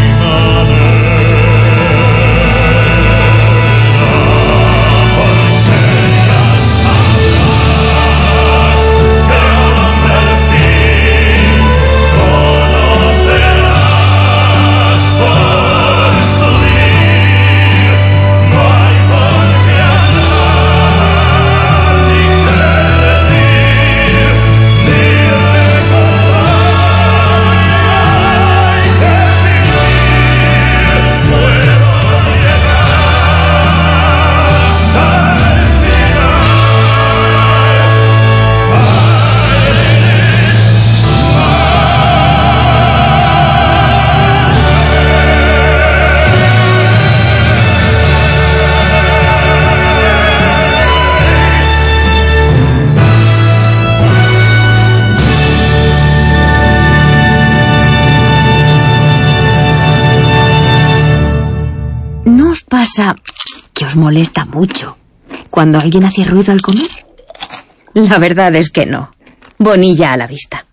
¿No os pasa que os molesta mucho cuando alguien hace ruido al comer? La verdad es que no. Bonilla a la vista.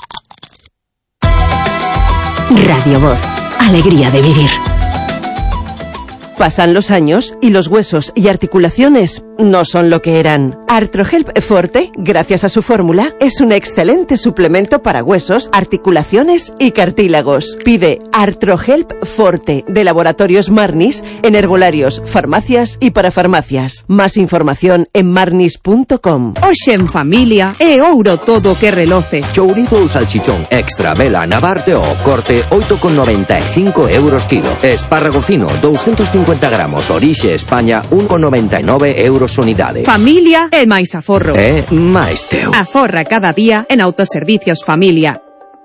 Radio Voz. Alegría de vivir. Pasan los años y los huesos y articulaciones no son lo que eran. Artrohelp Forte, gracias a su fórmula, es un excelente suplemento para huesos, articulaciones y cartílagos. Pide Artrohelp Forte de Laboratorios Marnis en herbolarios, farmacias y parafarmacias. Más información en marnis.com. Hoxe en familia é ouro todo que reloce. Chourizo ou salchichón extra, vela, navarte o corte 8,95 euros kilo. Espárrago fino 250 gramos, orixe España 1,99 euros unidade. Familia é máis aforro. É máis teu. Aforra cada día en Autoservicios Familia.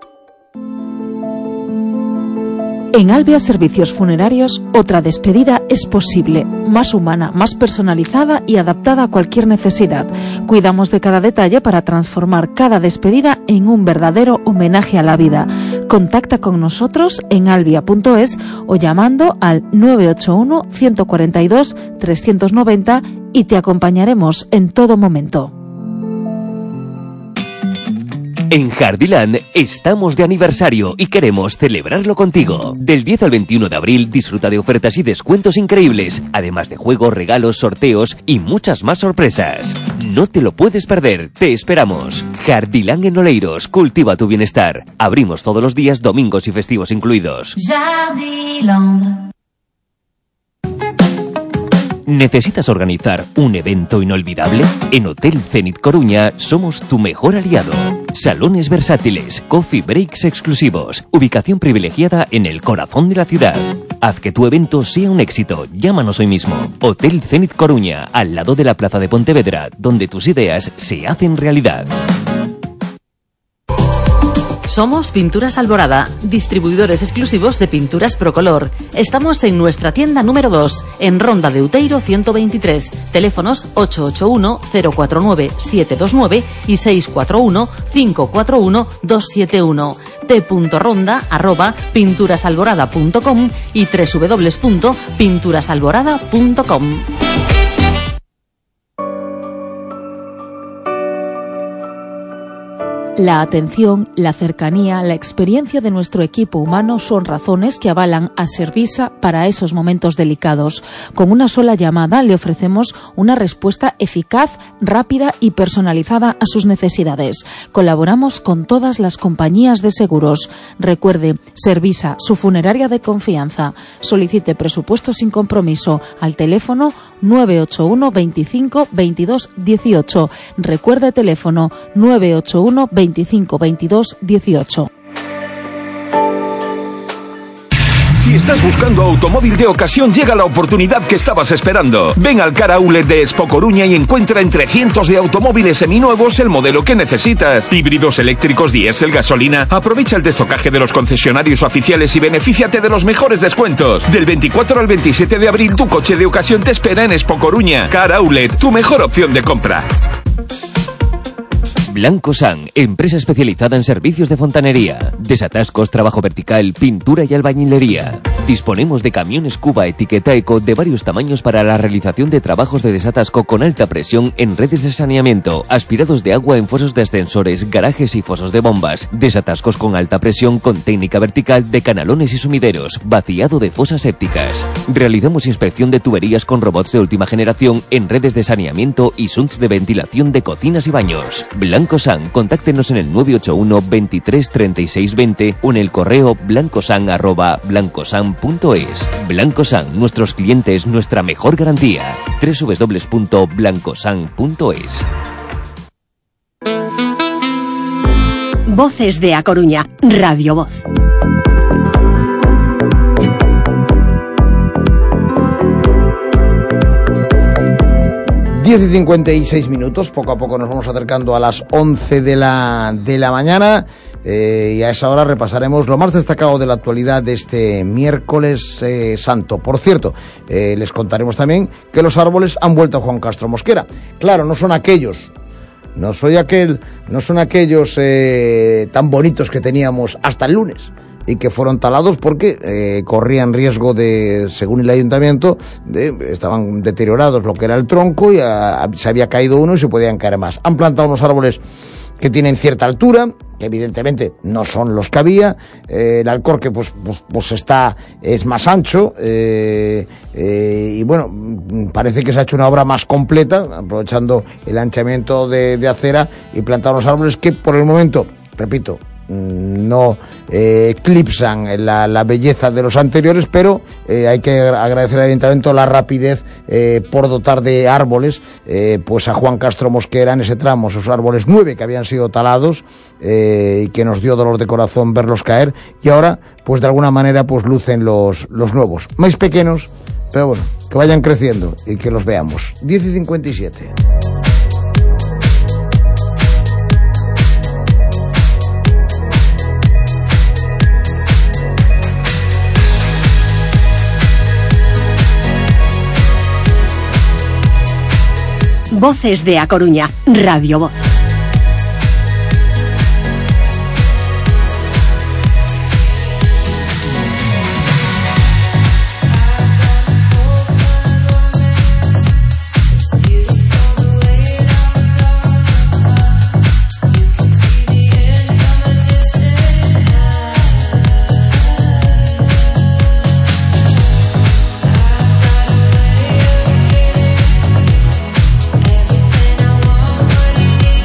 En Albia Servicios Funerarios, otra despedida es posible, más humana, más personalizada y adaptada a cualquier necesidad. Cuidamos de cada detalle para transformar cada despedida en un verdadero homenaje a la vida. Contacta con nosotros en albia.es o llamando al 981 142 390 y te acompañaremos en todo momento. En Jardiland estamos de aniversario y queremos celebrarlo contigo. Del 10 al 21 de abril disfruta de ofertas y descuentos increíbles, además de juegos, regalos, sorteos y muchas más sorpresas. No te lo puedes perder, te esperamos. Jardiland en Oleiros, cultiva tu bienestar. Abrimos todos los días, domingos y festivos incluidos. Jardiland. ¿Necesitas organizar un evento inolvidable? En Hotel Zenit Coruña somos tu mejor aliado. Salones versátiles, coffee breaks exclusivos, ubicación privilegiada en el corazón de la ciudad. Haz que tu evento sea un éxito. Llámanos hoy mismo. Hotel Zenit Coruña, al lado de la Plaza de Pontevedra, donde tus ideas se hacen realidad. Somos Pinturas Alborada, distribuidores exclusivos de pinturas Procolor. Estamos en nuestra tienda número 2, en Ronda de Uteiro 123. Teléfonos 881-049-729 y 641-541-271. t.ronda@pinturasalborada.com y www.pinturasalborada.com. La atención, la cercanía, la experiencia de nuestro equipo humano son razones que avalan a Servisa para esos momentos delicados. Con una sola llamada le ofrecemos una respuesta eficaz, rápida y personalizada a sus necesidades. Colaboramos con todas las compañías de seguros. Recuerde, Servisa, su funeraria de confianza. Solicite presupuesto sin compromiso al teléfono 981 25 22 18. Recuerde teléfono 981 25 22 18. Si estás buscando automóvil de ocasión, llega la oportunidad que estabas esperando. Ven al Car Outlet de Expo Coruña y encuentra entre cientos de automóviles seminuevos el modelo que necesitas. Híbridos, eléctricos, diésel, gasolina. Aprovecha el destocaje de los concesionarios oficiales y benefíciate de los mejores descuentos. Del 24 al 27 de abril, tu coche de ocasión te espera en Expo Coruña. Car Outlet, tu mejor opción de compra. Blanco San, empresa especializada en servicios de fontanería, desatascos, trabajo vertical, pintura y albañilería. Disponemos de camiones Cuba etiqueta eco de varios tamaños para la realización de trabajos de desatasco con alta presión en redes de saneamiento, aspirados de agua en fosos de ascensores, garajes y fosos de bombas, desatascos con alta presión con técnica vertical de canalones y sumideros, vaciado de fosas sépticas. Realizamos inspección de tuberías con robots de última generación en redes de saneamiento y shunts de ventilación de cocinas y baños. Blanco San, contáctenos en el 981 23 36 20 o en el correo blancosan@blancosan.es. Blanco San, nuestros clientes, nuestra mejor garantía. www.blancosan.es. Voces de A Coruña, Radio Voz. Diez y 56 minutos, poco a poco nos vamos acercando a las 11 de la mañana y a esa hora repasaremos lo más destacado de la actualidad de este miércoles santo. Por cierto, les contaremos también que los árboles han vuelto a Juan Castro Mosquera. Claro, no son aquellos tan bonitos que teníamos hasta el lunes y que fueron talados porque corrían riesgo de, según el ayuntamiento, estaban deteriorados lo que era el tronco y se había caído uno y se podían caer más. Han plantado unos árboles que tienen cierta altura, que evidentemente no son los que había, el alcorque pues es más ancho, y bueno, parece que se ha hecho una obra más completa, aprovechando el anchamiento de acera y plantar unos árboles que por el momento, repito, no eclipsan la belleza de los anteriores, pero hay que agradecer al ayuntamiento la rapidez por dotar de árboles pues a Juan Castro Mosquera en ese tramo, esos árboles 9 que habían sido talados y que nos dio dolor de corazón verlos caer, y ahora pues de alguna manera pues lucen los nuevos, más pequeños, pero bueno, que vayan creciendo y que los veamos. 10 y 57. Voces de A Coruña, Radio Voz. Everything I want, what do you need?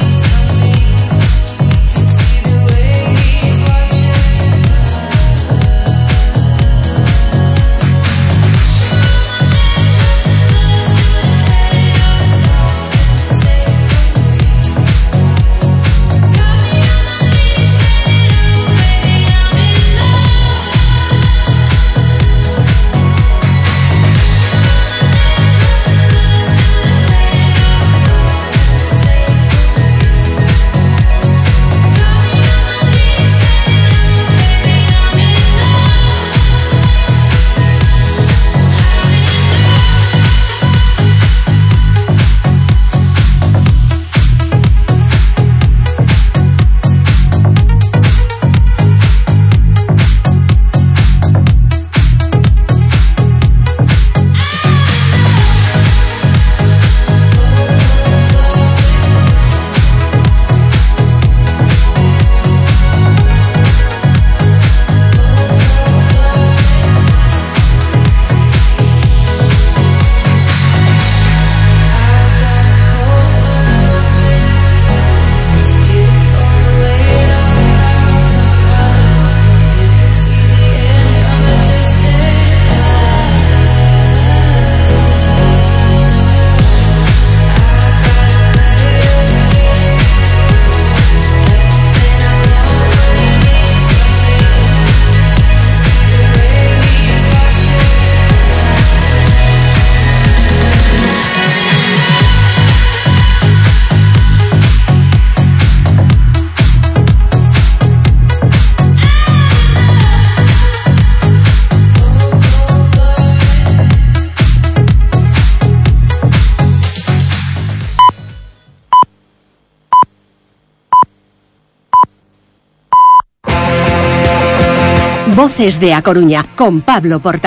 Voces de A Coruña, con Pablo Porta.